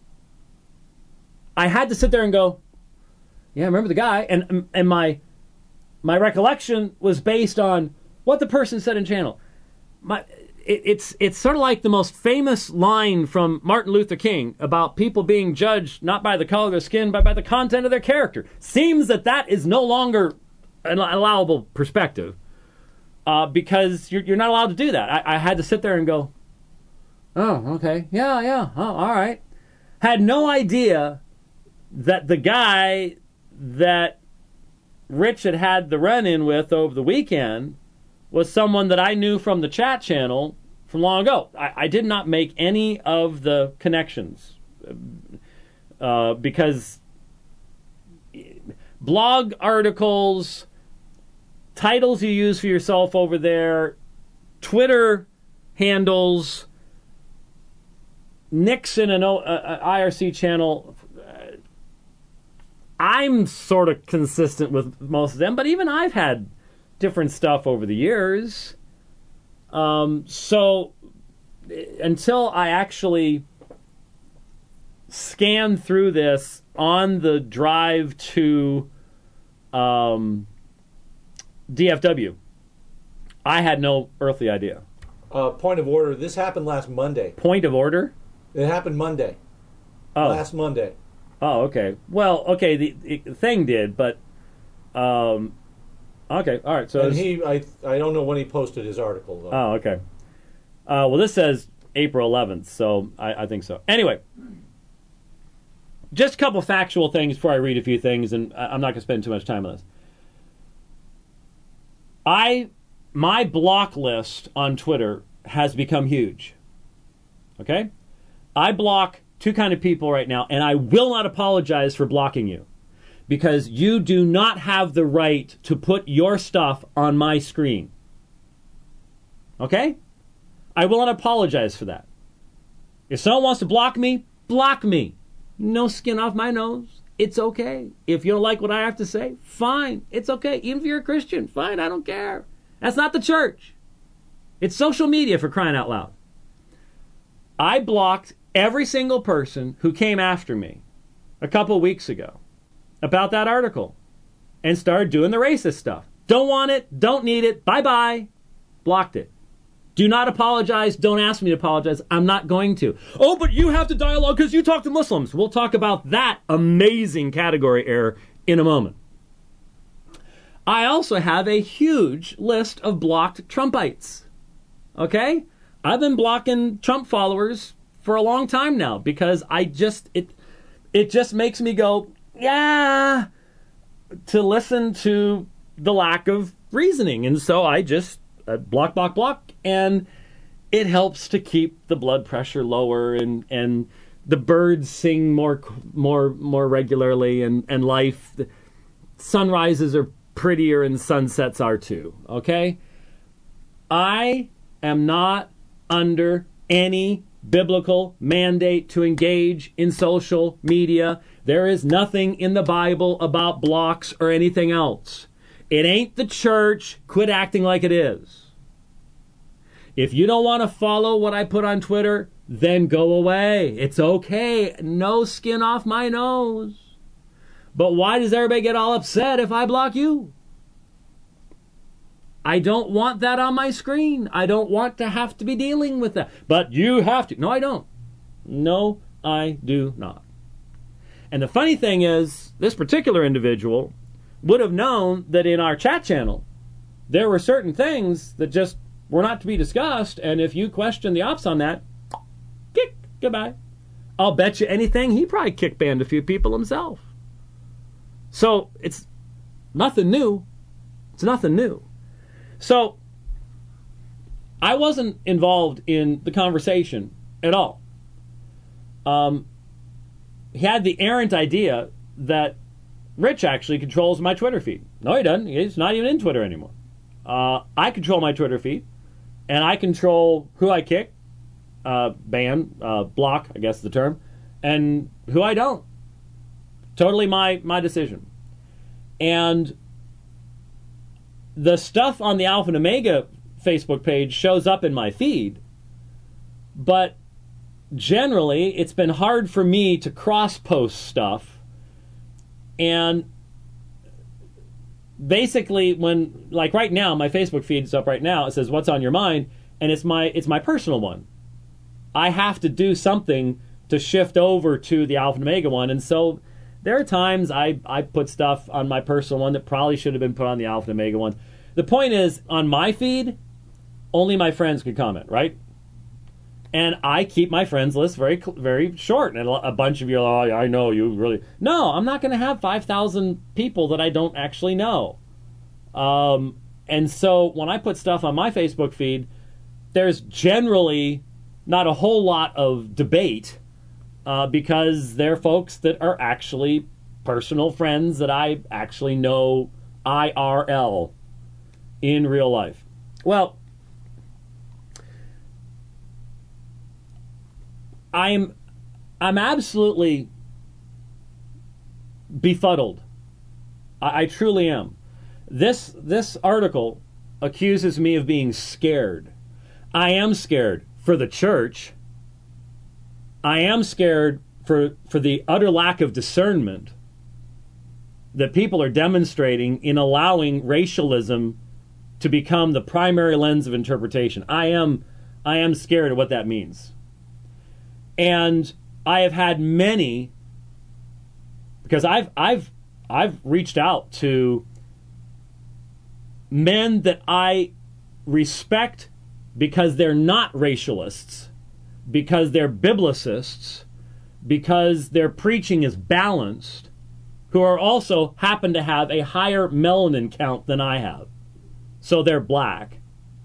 I had to sit there and go, yeah, I remember the guy, and and my my recollection was based on what the person said in channel. My it, it's it's sort of like the most famous line from Martin Luther King about people being judged not by the color of their skin, but by the content of their character. Seems that that is no longer an allowable perspective uh, because you're you're not allowed to do that. I, I had to sit there and go, oh, okay, yeah, yeah, oh, all right. Had no idea that the guy that Rich had had the run-in with over the weekend was someone that I knew from the chat channel from long ago. I, I did not make any of the connections uh, because blog articles, titles you use for yourself over there, Twitter handles, Knicks in an o, uh, I R C channel, I'm sort of consistent with most of them, but even I've had different stuff over the years. Um, so until I actually scanned through this on the drive to um, D F W, I had no earthly idea.
Uh, point of order, this happened last Monday.
Point of order?
It happened Monday.
Oh.
Last Monday.
Oh, okay. Well, okay, the, the thing did, but um, okay, all right. So
and he, I, I don't know when he posted his article though.
Oh, okay. Uh, well, this says April eleventh, so I, I think so. Anyway, just a couple factual things before I read a few things, and I'm not going to spend too much time on this. I, my block list on Twitter has become huge. Okay, I block two kind of people right now, and I will not apologize for blocking you because you do not have the right to put your stuff on my screen. Okay? I will not apologize for that. If someone wants to block me, block me. No skin off my nose. It's okay. If you don't like what I have to say, fine. It's okay. Even if you're a Christian, fine. I don't care. That's not the church. It's social media, for crying out loud. I blocked every single person who came after me a couple weeks ago about that article and started doing the racist stuff. Don't want it, don't need it, bye-bye. Blocked it. Do not apologize, don't ask me to apologize. I'm not going to. Oh, but you have to dialogue because you talk to Muslims. We'll talk about that amazing category error in a moment. I also have a huge list of blocked Trumpites. Okay? I've been blocking Trump followers for a long time now because I just it it just makes me go, yeah, to listen to the lack of reasoning. And so I just uh, block, block, block, and it helps to keep the blood pressure lower and, and the birds sing more more more regularly and, and life. The sunrises are prettier and sunsets are too, okay? I am not under any biblical mandate to engage in social media. There is nothing in the Bible about blocks or anything else. It ain't the church. Quit acting like it is. If you don't want to follow what I put on Twitter, then go away. It's okay. No skin off my nose. But why does everybody get all upset if I block you? I don't want that on my screen. I don't want to have to be dealing with that. But you have to. No, I don't. No, I do not. And the funny thing is, this particular individual would have known that in our chat channel, there were certain things that just were not to be discussed. And if you question the ops on that, kick, goodbye. I'll bet you anything he probably kick banned a few people himself. So it's nothing new. It's nothing new. So I wasn't involved in the conversation at all. Um, he had the errant idea that Rich actually controls my Twitter feed. No, he doesn't. He's not even in Twitter anymore. Uh, I control my Twitter feed, and I control who I kick, uh, ban, uh, block, I guess is the term, and who I don't. Totally my, my decision. And the stuff on the Alpha and Omega Facebook page shows up in my feed, but generally it's been hard for me to cross-post stuff. And basically when, like right now, my Facebook feed is up right now, it says, what's on your mind? And it's my it's my personal one. I have to do something to shift over to the Alpha and Omega one, and so there are times I, I put stuff on my personal one that probably should have been put on the Alpha and Omega one. The point is, on my feed, only my friends can comment, right? And I keep my friends list very very short. And a bunch of you are, oh, I know you really... No, I'm not going to have five thousand people that I don't actually know. Um, and so when I put stuff on my Facebook feed, there's generally not a whole lot of debate uh, because they're folks that are actually personal friends that I actually know I R L in real life. Well, I'm I'm absolutely befuddled. I, I truly am. This this article accuses me of being scared. I am scared for the church. I am scared for for the utter lack of discernment that people are demonstrating in allowing racialism to become the primary lens of interpretation. I am I am scared of what that means. And I have had many, because I've I've I've reached out to men that I respect because they're not racialists, because they're biblicists, because their preaching is balanced, who are also happen to have a higher melanin count than I have. So they're black.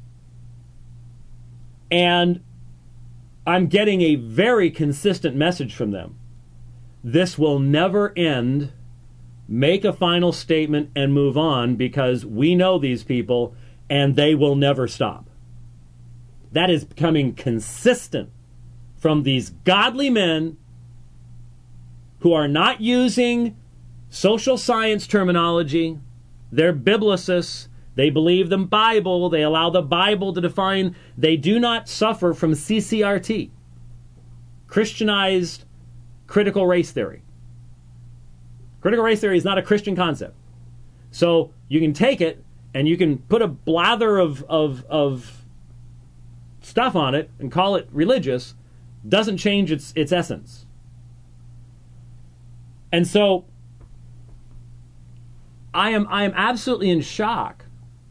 And I'm getting a very consistent message from them. This will never end. Make a final statement and move on, because we know these people and they will never stop. That is becoming consistent from these godly men who are not using social science terminology. They're biblicists. They believe the Bible. They allow the Bible to define. They do not suffer from C C R T, Christianized critical race theory. Critical race theory is not a Christian concept. So you can take it and you can put a blather of, of, of stuff on it and call it religious. Doesn't change its, its essence. And so I am I am absolutely in shock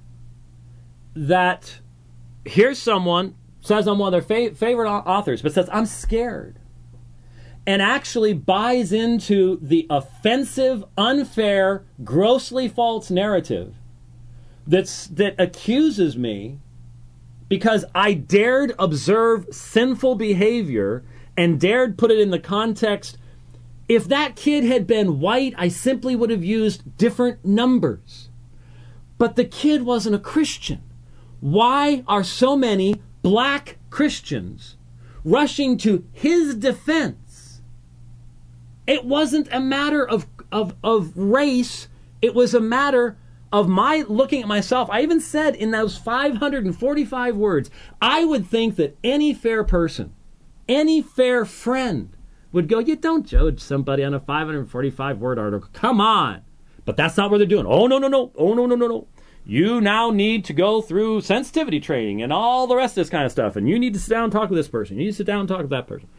that here's someone says I'm one of their fa- favorite authors, but says I'm scared, and actually buys into the offensive, unfair, grossly false narrative that's that accuses me because I dared observe sinful behavior and dared put it in the context. If that kid had been white, I simply would have used different numbers. But the kid wasn't a Christian. Why are so many black Christians rushing to his defense? It wasn't a matter of, of, of race. It was a matter of my looking at myself. I even said in those five hundred forty-five words, I would think that any fair person, any fair friend would go, you don't judge somebody on a five hundred forty-five word article. Come on. But that's not what they're doing. Oh, no, no, no. Oh, no, no, no, no. You now need to go through sensitivity training and all the rest of this kind of stuff. And you need to sit down and talk with this person. You need to sit down and talk with that person.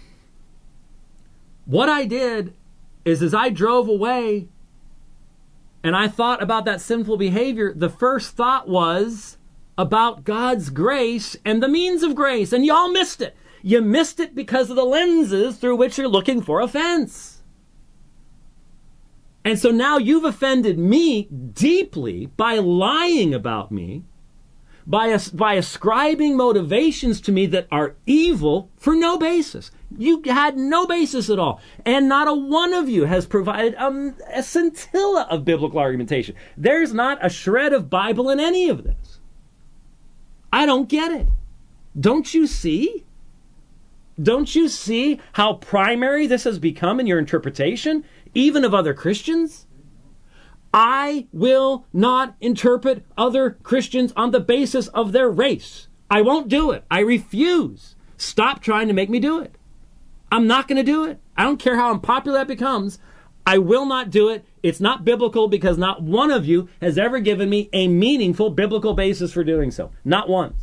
What I did is as I drove away and I thought about that sinful behavior, the first thought was about God's grace and the means of grace. And y'all missed it. You missed it because of the lenses through which you're looking for offense. And so now you've offended me deeply by lying about me, by, as, by ascribing motivations to me that are evil for no basis. You had no basis at all. And not a one of you has provided a, a scintilla of biblical argumentation. There's not a shred of Bible in any of this. I don't get it. Don't you see? Don't you see how primary this has become in your interpretation, even of other Christians? I will not interpret other Christians on the basis of their race. I won't do it. I refuse. Stop trying to make me do it. I'm not going to do it. I don't care how unpopular that becomes. I will not do it. It's not biblical because not one of you has ever given me a meaningful biblical basis for doing so. Not once.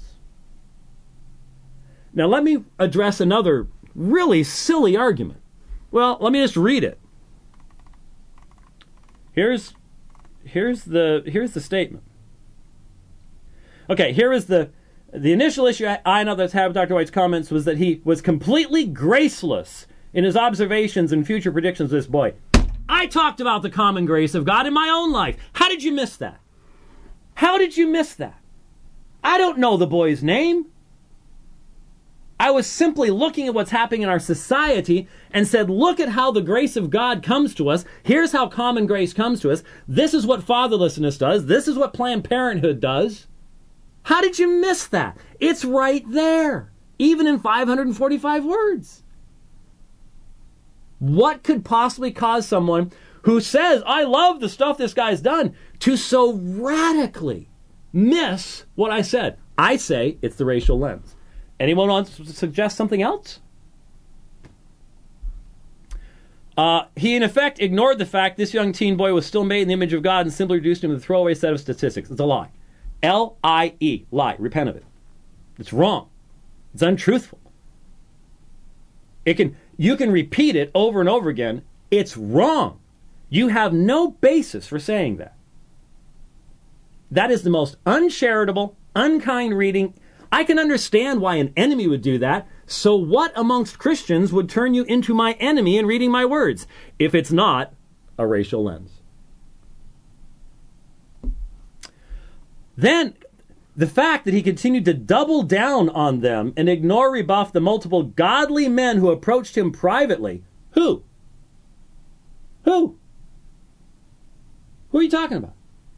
Now let me address another really silly argument. Well, let me just read it. Here's here's the here's the statement. Okay, here is the the initial issue I, I know that's had with Doctor White's comments was that he was completely graceless in his observations and future predictions of this boy. I talked about the common grace of God in my own life. How did you miss that? How did you miss that? I don't know the boy's name. I was simply looking at what's happening in our society and said, look at how the grace of God comes to us. Here's how common grace comes to us. This is what fatherlessness does. This is what Planned Parenthood does. How did you miss that? It's right there, even in five hundred forty-five words. What could possibly cause someone who says, I love the stuff this guy's done, to so radically miss what I said? I say it's the racial lens. Anyone want to suggest something else? Uh, he, in effect, ignored the fact this young teen boy was still made in the image of God and simply reduced him to a throwaway set of statistics. It's a lie. L I E. Lie. Repent of it. It's wrong. It's untruthful. It can, you can repeat it over and over again. It's wrong. You have no basis for saying that. That is the most uncharitable, unkind reading. I can understand why an enemy would do that. So what amongst Christians would turn you into my enemy in reading my words, if it's not a racial lens? Then, the fact that he continued to double down on them and ignore rebuff the multiple godly men who approached him privately. Who? Who? Who are you talking about?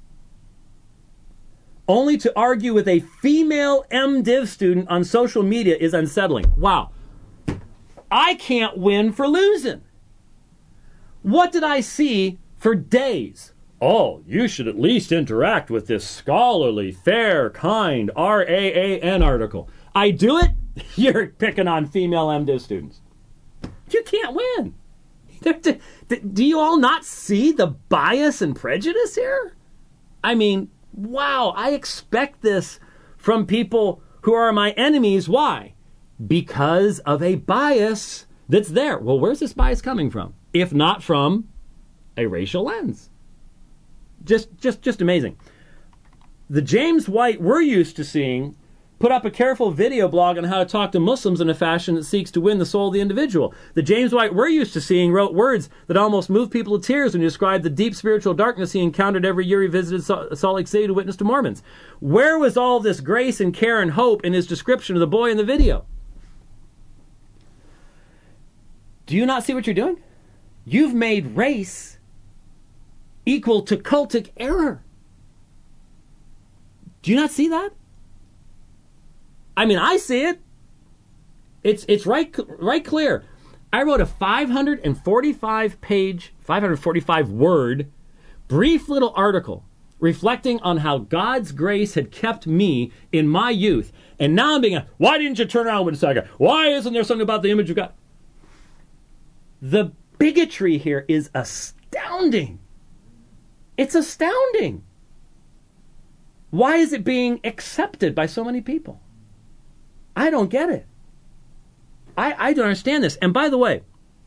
Only to argue with a female MDiv student on social media is unsettling. Wow. I can't win for losing. What did I see for days? Oh, you should at least interact with this scholarly, fair, kind R A A N article. I do it? You're picking on female MDiv students. You can't win. Do you all not see the bias and prejudice here? I mean, wow, I expect this from people who are my enemies. Why? Because of a bias that's there. Well, where's this bias coming from? If not from a racial lens. Just, just, just amazing. The James White we're used to seeing put up a careful video blog on how to talk to Muslims in a fashion that seeks to win the soul of the individual. The James White we're used to seeing wrote words that almost moved people to tears when he described the deep spiritual darkness he encountered every year he visited Salt Lake City to witness to Mormons. Where was all this grace and care and hope in his description of the boy in the video? Do you not see what you're doing? You've made race equal to cultic error. Do you not see that? I mean, I see it. It's it's right right clear. I wrote a five hundred forty-five page, five hundred forty-five word, brief little article reflecting on how God's grace had kept me in my youth. And now I'm being, a, why didn't you turn around with a second? Why isn't there something about the image of God? The bigotry here is astounding. It's astounding. Why is it being accepted by so many people? I don't get it. I, I don't understand this. And by the way,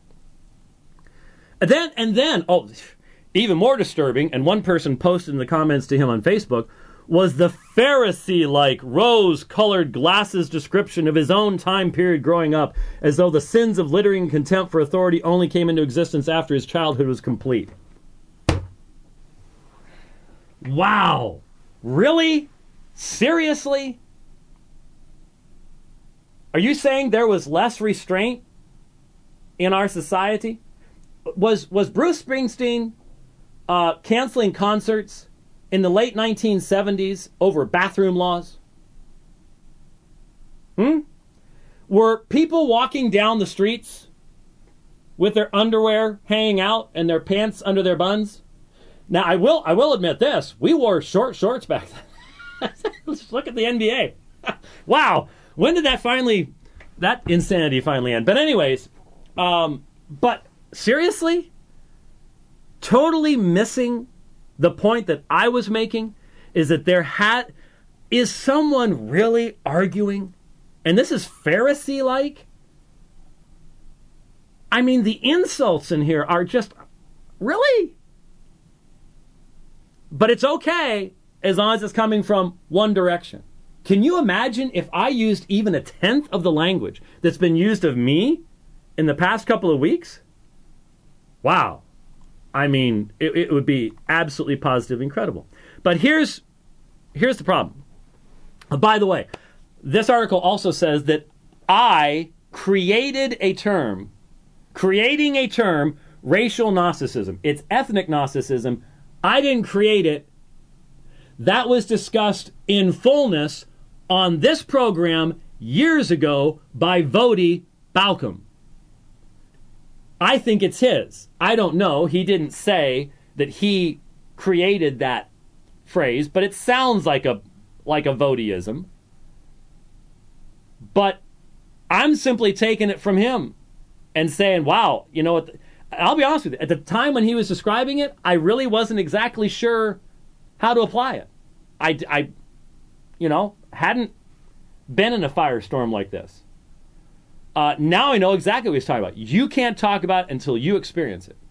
then and then, oh, even more disturbing, and one person posted in the comments to him on Facebook, was the Pharisee-like rose-colored glasses description of his own time period growing up, as though the sins of littering and contempt for authority only came into existence after his childhood was complete. Wow. Really? Seriously? Are you saying there was less restraint in our society? Was was Bruce Springsteen uh, canceling concerts in the late nineteen seventies over bathroom laws? Hmm? Were people walking down the streets with their underwear hanging out and their pants under their buns? Now, I will I will admit this. We wore short shorts back then. Let's look at the N B A. Wow. When did that finally, that insanity finally end? But anyways, um, but seriously? Totally missing the point that I was making is that there had, is someone really arguing? And this is Pharisee-like? I mean, the insults in here are just, really? But it's okay as long as it's coming from one direction. Can you imagine if I used even a tenth of the language that's been used of me in the past couple of weeks? Wow. I mean, it, it would be absolutely positively incredible. But here's here's the problem. Uh, by the way, this article also says that I created a term, creating a term, racial Gnosticism. It's ethnic Gnosticism. I didn't create it. That was discussed in fullness on this program years ago by Voddie Baucham. I think it's his. I don't know. He didn't say that he created that phrase, but it sounds like a like a Voddieism. But I'm simply taking it from him and saying, wow, you know what? I'll be honest with you. At the time when he was describing it, I really wasn't exactly sure how to apply it. I, I you know, hadn't been in a firestorm like this. Uh, now I know exactly what he's talking about. You can't talk about it until you experience it.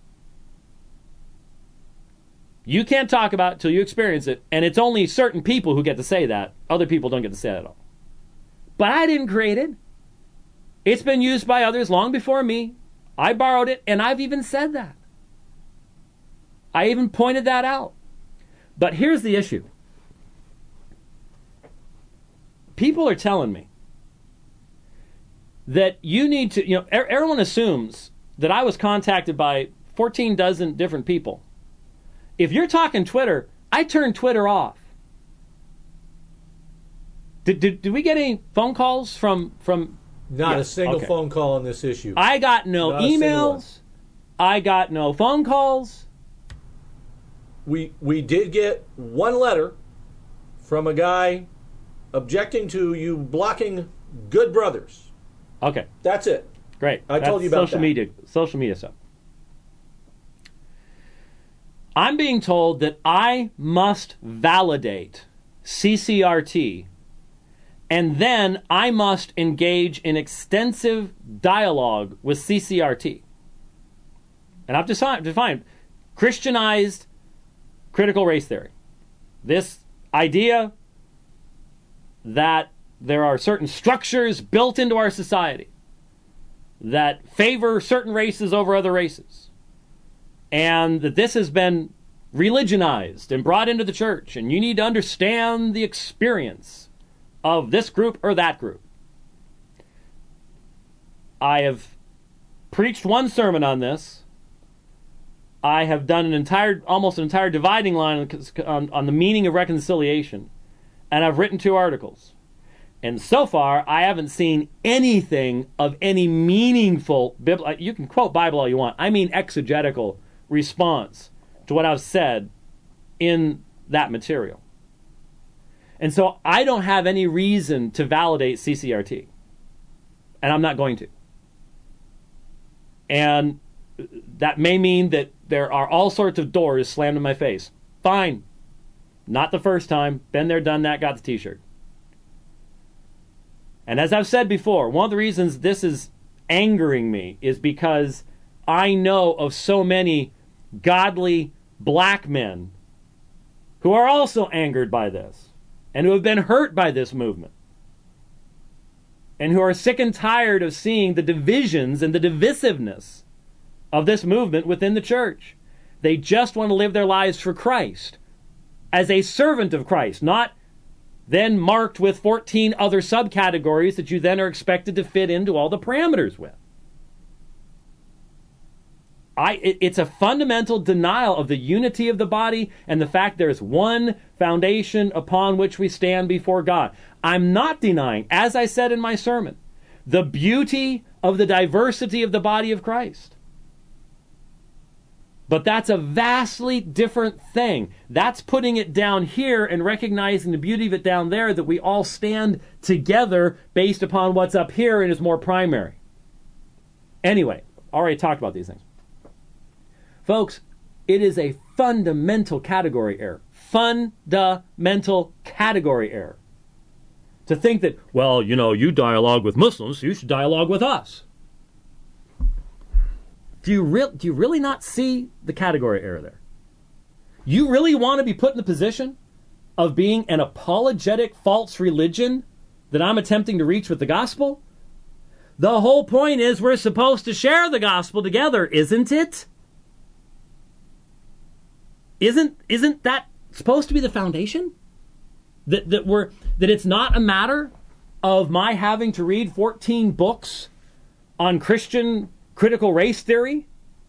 You can't talk about it until you experience it, and it's only certain people who get to say that. Other people don't get to say that at all. But I didn't create it. It's been used by others long before me. I borrowed it, and I've even said that. I even pointed that out. But here's the issue. People are telling me that you need to, you know, everyone assumes that I was contacted by fourteen dozen different people. If you're talking Twitter, I turned Twitter off. Did, did, did we get any phone calls from... from
Not
yeah,
a single
okay.
phone call on this issue.
I got no
Not
emails. I got no phone calls.
We we did get one letter from a guy objecting to you blocking Good Brothers.
Okay.
That's it.
Great.
I
That's
told you about
social
that.
media, social media stuff. I'm being told that I must validate C C R T, and then I must engage in extensive dialogue with C C R T. And I've defined, defined Christianized critical race theory. This idea that there are certain structures built into our society that favor certain races over other races, and that this has been religionized and brought into the church, and you need to understand the experience of this group or that group. I have preached one sermon on this. I have done an entire, almost an entire dividing line on, on the meaning of reconciliation, and I've written two articles. And so far, I haven't seen anything of any meaningful, you can quote Bible all you want, I mean exegetical response to what I've said in that material. And so I don't have any reason to validate C C R T. And I'm not going to. And that may mean that there are all sorts of doors slammed in my face. Fine. Not the first time. Been there, done that, got the t-shirt. And as I've said before, one of the reasons this is angering me is because I know of so many godly black men who are also angered by this and who have been hurt by this movement and who are sick and tired of seeing the divisions and the divisiveness of this movement within the church. They just want to live their lives for Christ. as a servant of Christ, not then marked with fourteen other subcategories that you then are expected to fit into all the parameters with. I, it, it's a fundamental denial of the unity of the body and the fact there's one foundation upon which we stand before God. I'm not denying, as I said in my sermon, the beauty of the diversity of the body of Christ. But that's a vastly different thing. That's putting it down here and recognizing the beauty of it down there, that we all stand together based upon what's up here and is more primary. Anyway, already talked about these things. Folks, it is a fundamental category error. Fundamental category error. To think that, well, you know, you dialogue with Muslims, so you should dialogue with us. Do you, re- do you really not see the category error there? You really want to be put in the position of being an apologetic false religion that I'm attempting to reach with the gospel? The whole point is we're supposed to share the gospel together, isn't it? Isn't isn't that supposed to be the foundation? That that we're that it's not a matter of my having to read fourteen books on Christian critical race theory,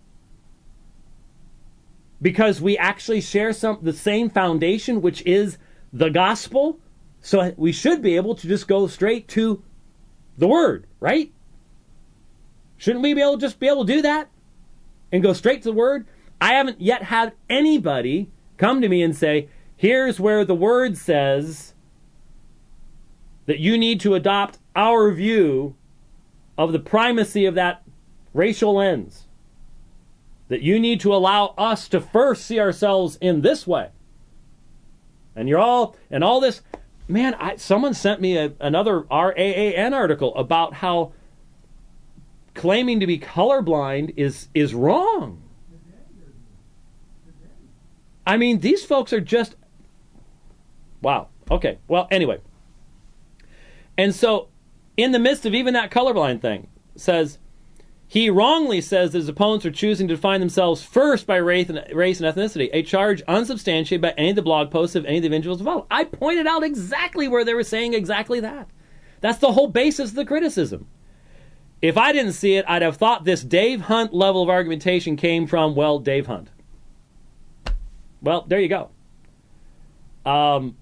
because we actually share some the same foundation, which is the gospel. So we should be able to just go straight to the word, right? Shouldn't we be able to just be able to do that and go straight to the word? I haven't yet had anybody come to me and say, here's where the word says that you need to adopt our view of the primacy of that racial lens. That you need to allow us to first see ourselves in this way. And you're all, and all this, man, I, someone sent me a, another R A A N article about how claiming to be colorblind is, is wrong. I mean, these folks are just, wow. Okay, well, anyway. And so, in the midst of even that colorblind thing, says, he wrongly says that his opponents are choosing to define themselves first by race and, race and ethnicity, a charge unsubstantiated by any of the blog posts of any of the individuals involved. I pointed out exactly where they were saying exactly that. That's the whole basis of the criticism. If I didn't see it, I'd have thought this Dave Hunt level of argumentation came from, well, Dave Hunt. Well, there you go. Um,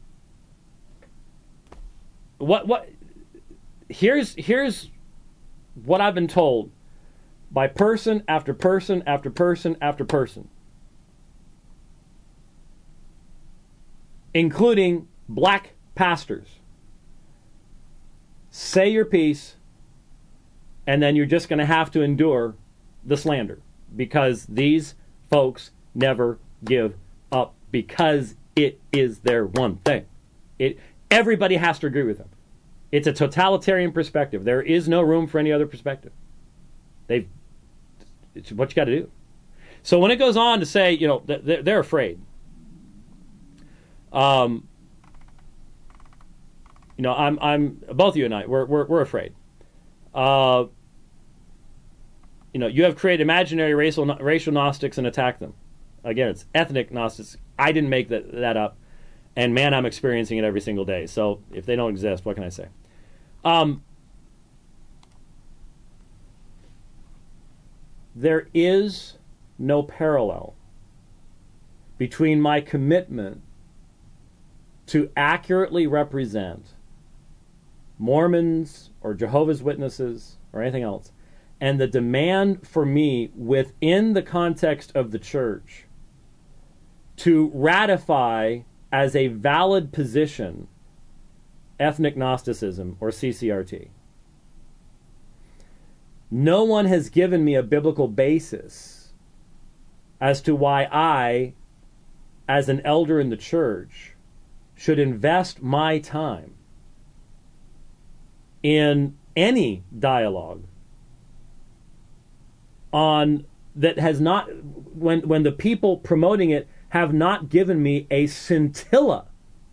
what what? Here's here's what I've been told by person after person after person after person, including black pastors. Say your piece, and then you're just going to have to endure the slander, because these folks never give up, because it is their one thing. It everybody has to agree with them. It's a totalitarian perspective. There is no room for any other perspective. They've it's what you got to do. So when it goes on to say, you know, they're, they're afraid. Um, you know, I'm I'm both you and I we're we're, we're afraid. Uh, you know, you have created imaginary racial racial Gnostics and attacked them. Again, it's ethnic Gnostics. I didn't make that, that up. And man, I'm experiencing it every single day. So if they don't exist, what can I say? Um, there is no parallel between my commitment to accurately represent Mormons or Jehovah's Witnesses or anything else, and the demand for me within the context of the church to ratify as a valid position ethnic Gnosticism or C C R T. No one has given me a biblical basis as to why I, as an elder in the church, should invest my time in any dialogue on that has not, when when the people promoting it have not given me a scintilla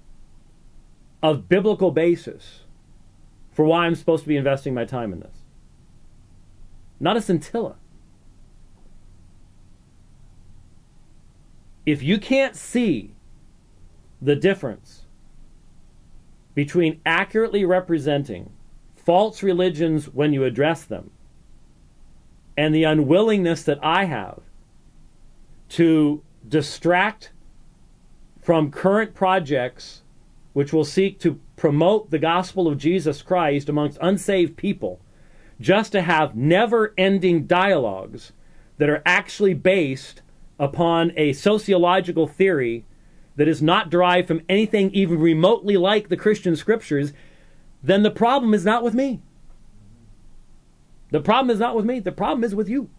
of biblical basis for why I'm supposed to be investing my time in this. Not a scintilla. If you can't see the difference between accurately representing false religions when you address them and the unwillingness that I have to distract from current projects which will seek to promote the gospel of Jesus Christ amongst unsaved people, just to have never-ending dialogues that are actually based upon a sociological theory that is not derived from anything even remotely like the Christian scriptures, then the problem is not with me. The problem is not with me. The problem is with you.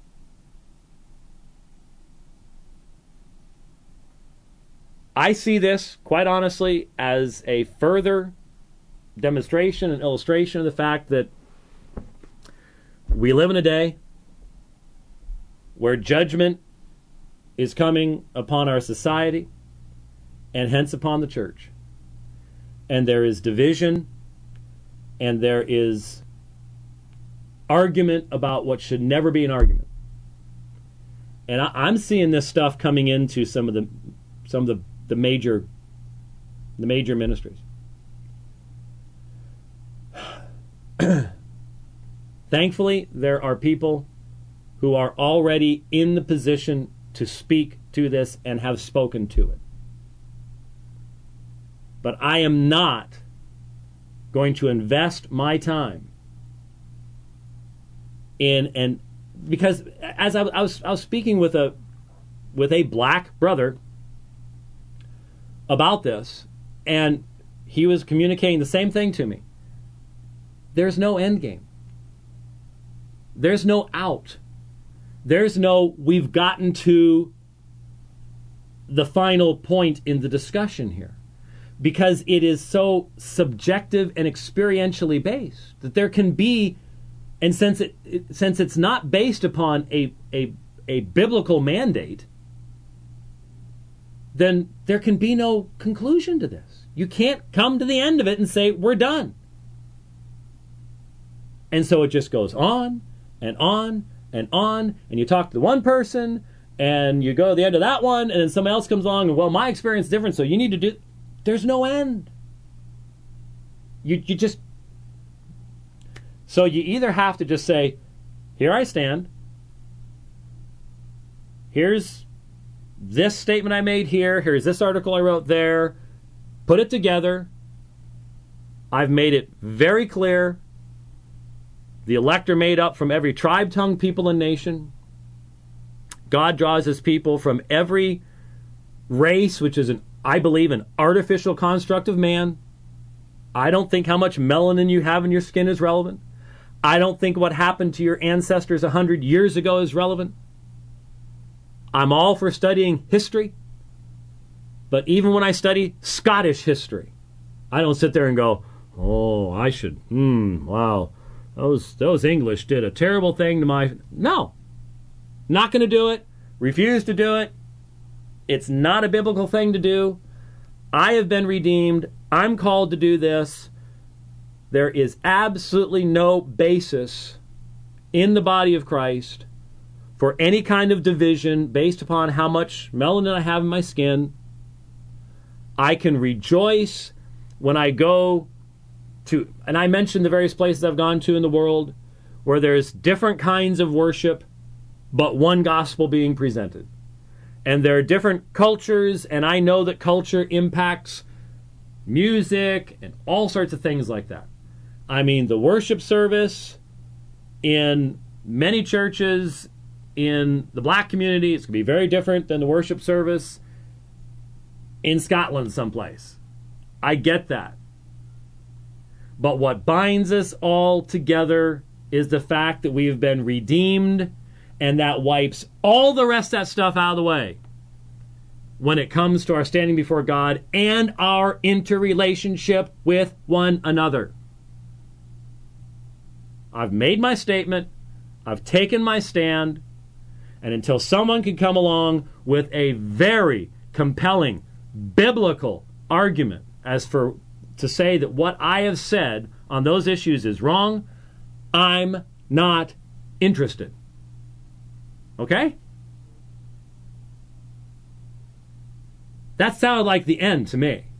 I see this, quite honestly, as a further demonstration and illustration of the fact that we live in a day where judgment is coming upon our society and hence upon the church. And there is division and there is argument about what should never be an argument. And I, I'm seeing this stuff coming into some of the some of the, the major the major ministries. Thankfully, there are people who are already in the position to speak to this and have spoken to it. But I am not going to invest my time in, and because as I, I was I was speaking with a with a black brother about this, and he was communicating the same thing to me. There's no end game. There's no out. There's no we've gotten to the final point in the discussion here, because it is so subjective and experientially based that there can be, and since it, it since it's not based upon a a a biblical mandate, then there can be no conclusion to this. You can't come to the end of it and say we're done. And so it just goes on and on and on, and you talk to the one person, and you go to the end of that one, and then somebody else comes along, and, well, my experience is different, so you need to do... There's no end. You you just... So you either have to just say, here I stand, here's this statement I made here, here's this article I wrote there, put it together, I've made it very clear. The elect are made up from every tribe, tongue, people, and nation. God draws his people from every race, which is, an, I believe, an artificial construct of man. I don't think how much melanin you have in your skin is relevant. I don't think what happened to your ancestors a hundred years ago is relevant. I'm all for studying history. But even when I study Scottish history, I don't sit there and go, oh, I should, hmm, wow. Those those English did a terrible thing to my... No. Not going to do it. Refuse to do it. It's not a biblical thing to do. I have been redeemed. I'm called to do this. There is absolutely no basis in the body of Christ for any kind of division based upon how much melanin I have in my skin. I can rejoice when I go to, and I mentioned the various places I've gone to in the world where there's different kinds of worship, but one gospel being presented. And there are different cultures, and I know that culture impacts music and all sorts of things like that. I mean, the worship service in many churches in the black community, it's going to be very different than the worship service in Scotland someplace. I get that. But what binds us all together is the fact that we have been redeemed, and that wipes all the rest of that stuff out of the way when it comes to our standing before God and our interrelationship with one another. I've made my statement. I've taken my stand. And until someone can come along with a very compelling biblical argument as for to say that what I have said on those issues is wrong, I'm not interested. Okay? That sounded like the end to me.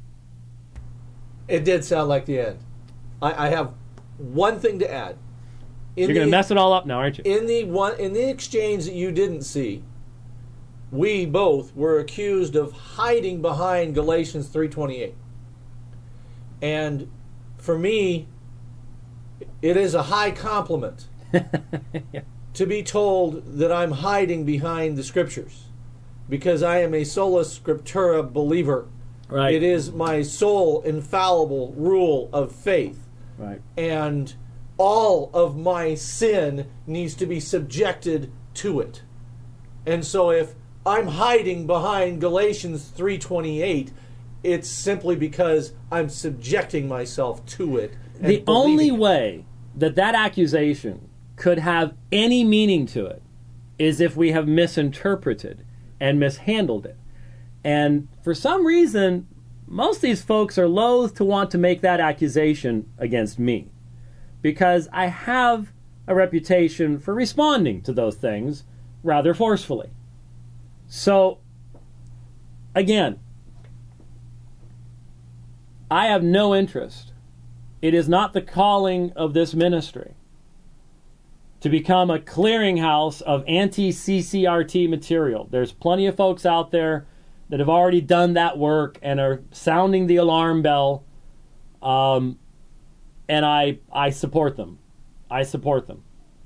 It did sound like the end. I, I have one thing to add. In
You're going to
the-
mess it all up now, aren't you?
In the one in the exchange that you didn't see, we both were accused of hiding behind Galatians three twenty-eight. And for me, it is a high compliment
Yeah.
to be told that I'm hiding behind the scriptures, because I am a sola scriptura believer.
Right.
It is my sole infallible rule of faith.
Right.
And all of my sin needs to be subjected to it. And so if I'm hiding behind Galatians three twenty-eight, it's simply because I'm subjecting myself to it. and
The only
believing it.
way that that accusation could have any meaning to it is if we have misinterpreted and mishandled it. And for some reason, most of these folks are loath to want to make that accusation against me, because I have a reputation for responding to those things rather forcefully. So, again, I have no interest. It is not the calling of this ministry to become a clearinghouse of anti-C C R T material. There's plenty of folks out there that have already done that work and are sounding the alarm bell, um, and I I support them. I support them.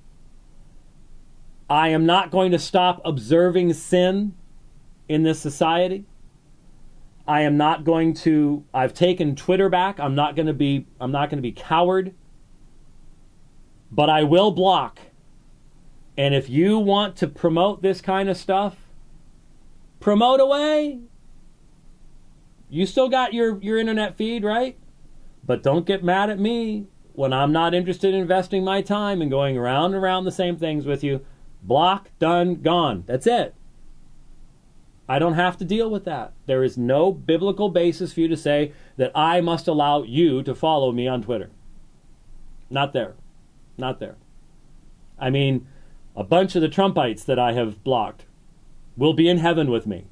I am not going to stop observing sin in this society. I am not going to, I've taken Twitter back. I'm not going to be, I'm not going to be coward. But I will block. And if you want to promote this kind of stuff, promote away. You still got your, your internet feed, right? But don't get mad at me when I'm not interested in investing my time and going around and around the same things with you. Block, done, gone. That's it. I don't have to deal with that. There is no biblical basis for you to say that I must allow you to follow me on Twitter. Not there. Not there. I mean, a bunch of the Trumpites that I have blocked will be in heaven with me.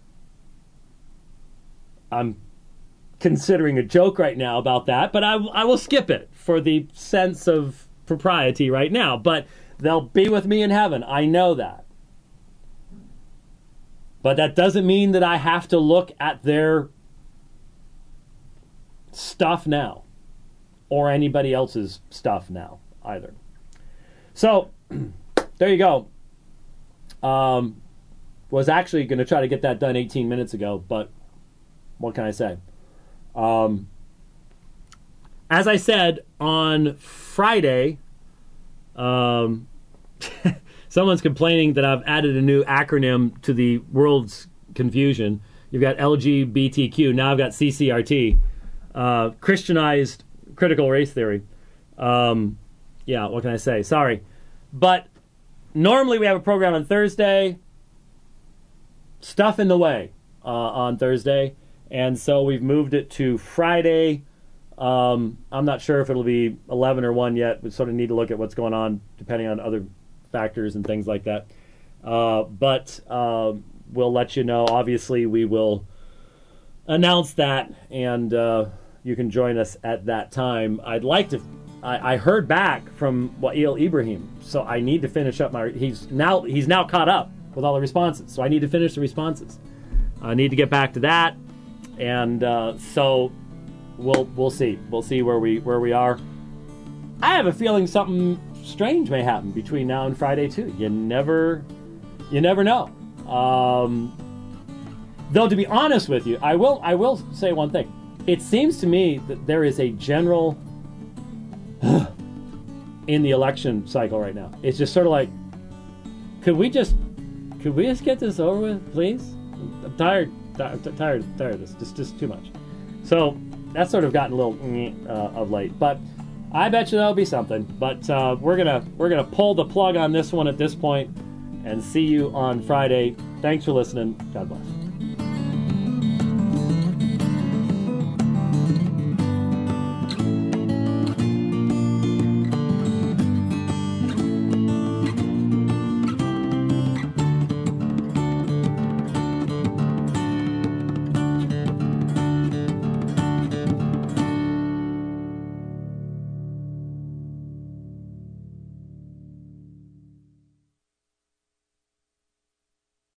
I'm considering a joke right now about that, but I, I will skip it for the sense of propriety right now. But they'll be with me in heaven. I know that. But that doesn't mean that I have to look at their stuff now, or anybody else's stuff now either. So, there you go. Um, was actually going to try to get that done eighteen minutes ago, but what can I say? Um, as I said on Friday, um, someone's complaining that I've added a new acronym to the world's confusion. You've got L G B T Q. Now I've got C C R T. Uh, Christianized critical race theory. Um, yeah, what can I say? Sorry. But normally we have a program on Thursday. Stuff in the way uh, on Thursday. And so we've moved it to Friday. Um, I'm not sure if it'll be eleven or one yet. We sort of need to look at what's going on depending on other factors and things like that. Uh, but uh, we'll let you know. Obviously, we will announce that, and uh, you can join us at that time. I'd like to. I, I heard back from Wael Ibrahim, so I need to finish up my. He's now he's now caught up with all the responses, so I need to finish the responses. I need to get back to that, and uh, so we'll we'll see. We'll see where we where we are. I have a feeling something strange may happen between now and Friday too. You never, you never know. Um, though, to be honest with you, I will, I will say one thing. It seems to me that there is a general in the election cycle right now. It's just sort of like, could we just, could we just get this over with, please? I'm tired, I'm t- tired, tired of this. Just, just too much. So that's sort of gotten a little uh, of late, but. I bet you there'll be something, but uh, we're gonna we're gonna pull the plug on this one at this point, and see you on Friday. Thanks for listening. God bless.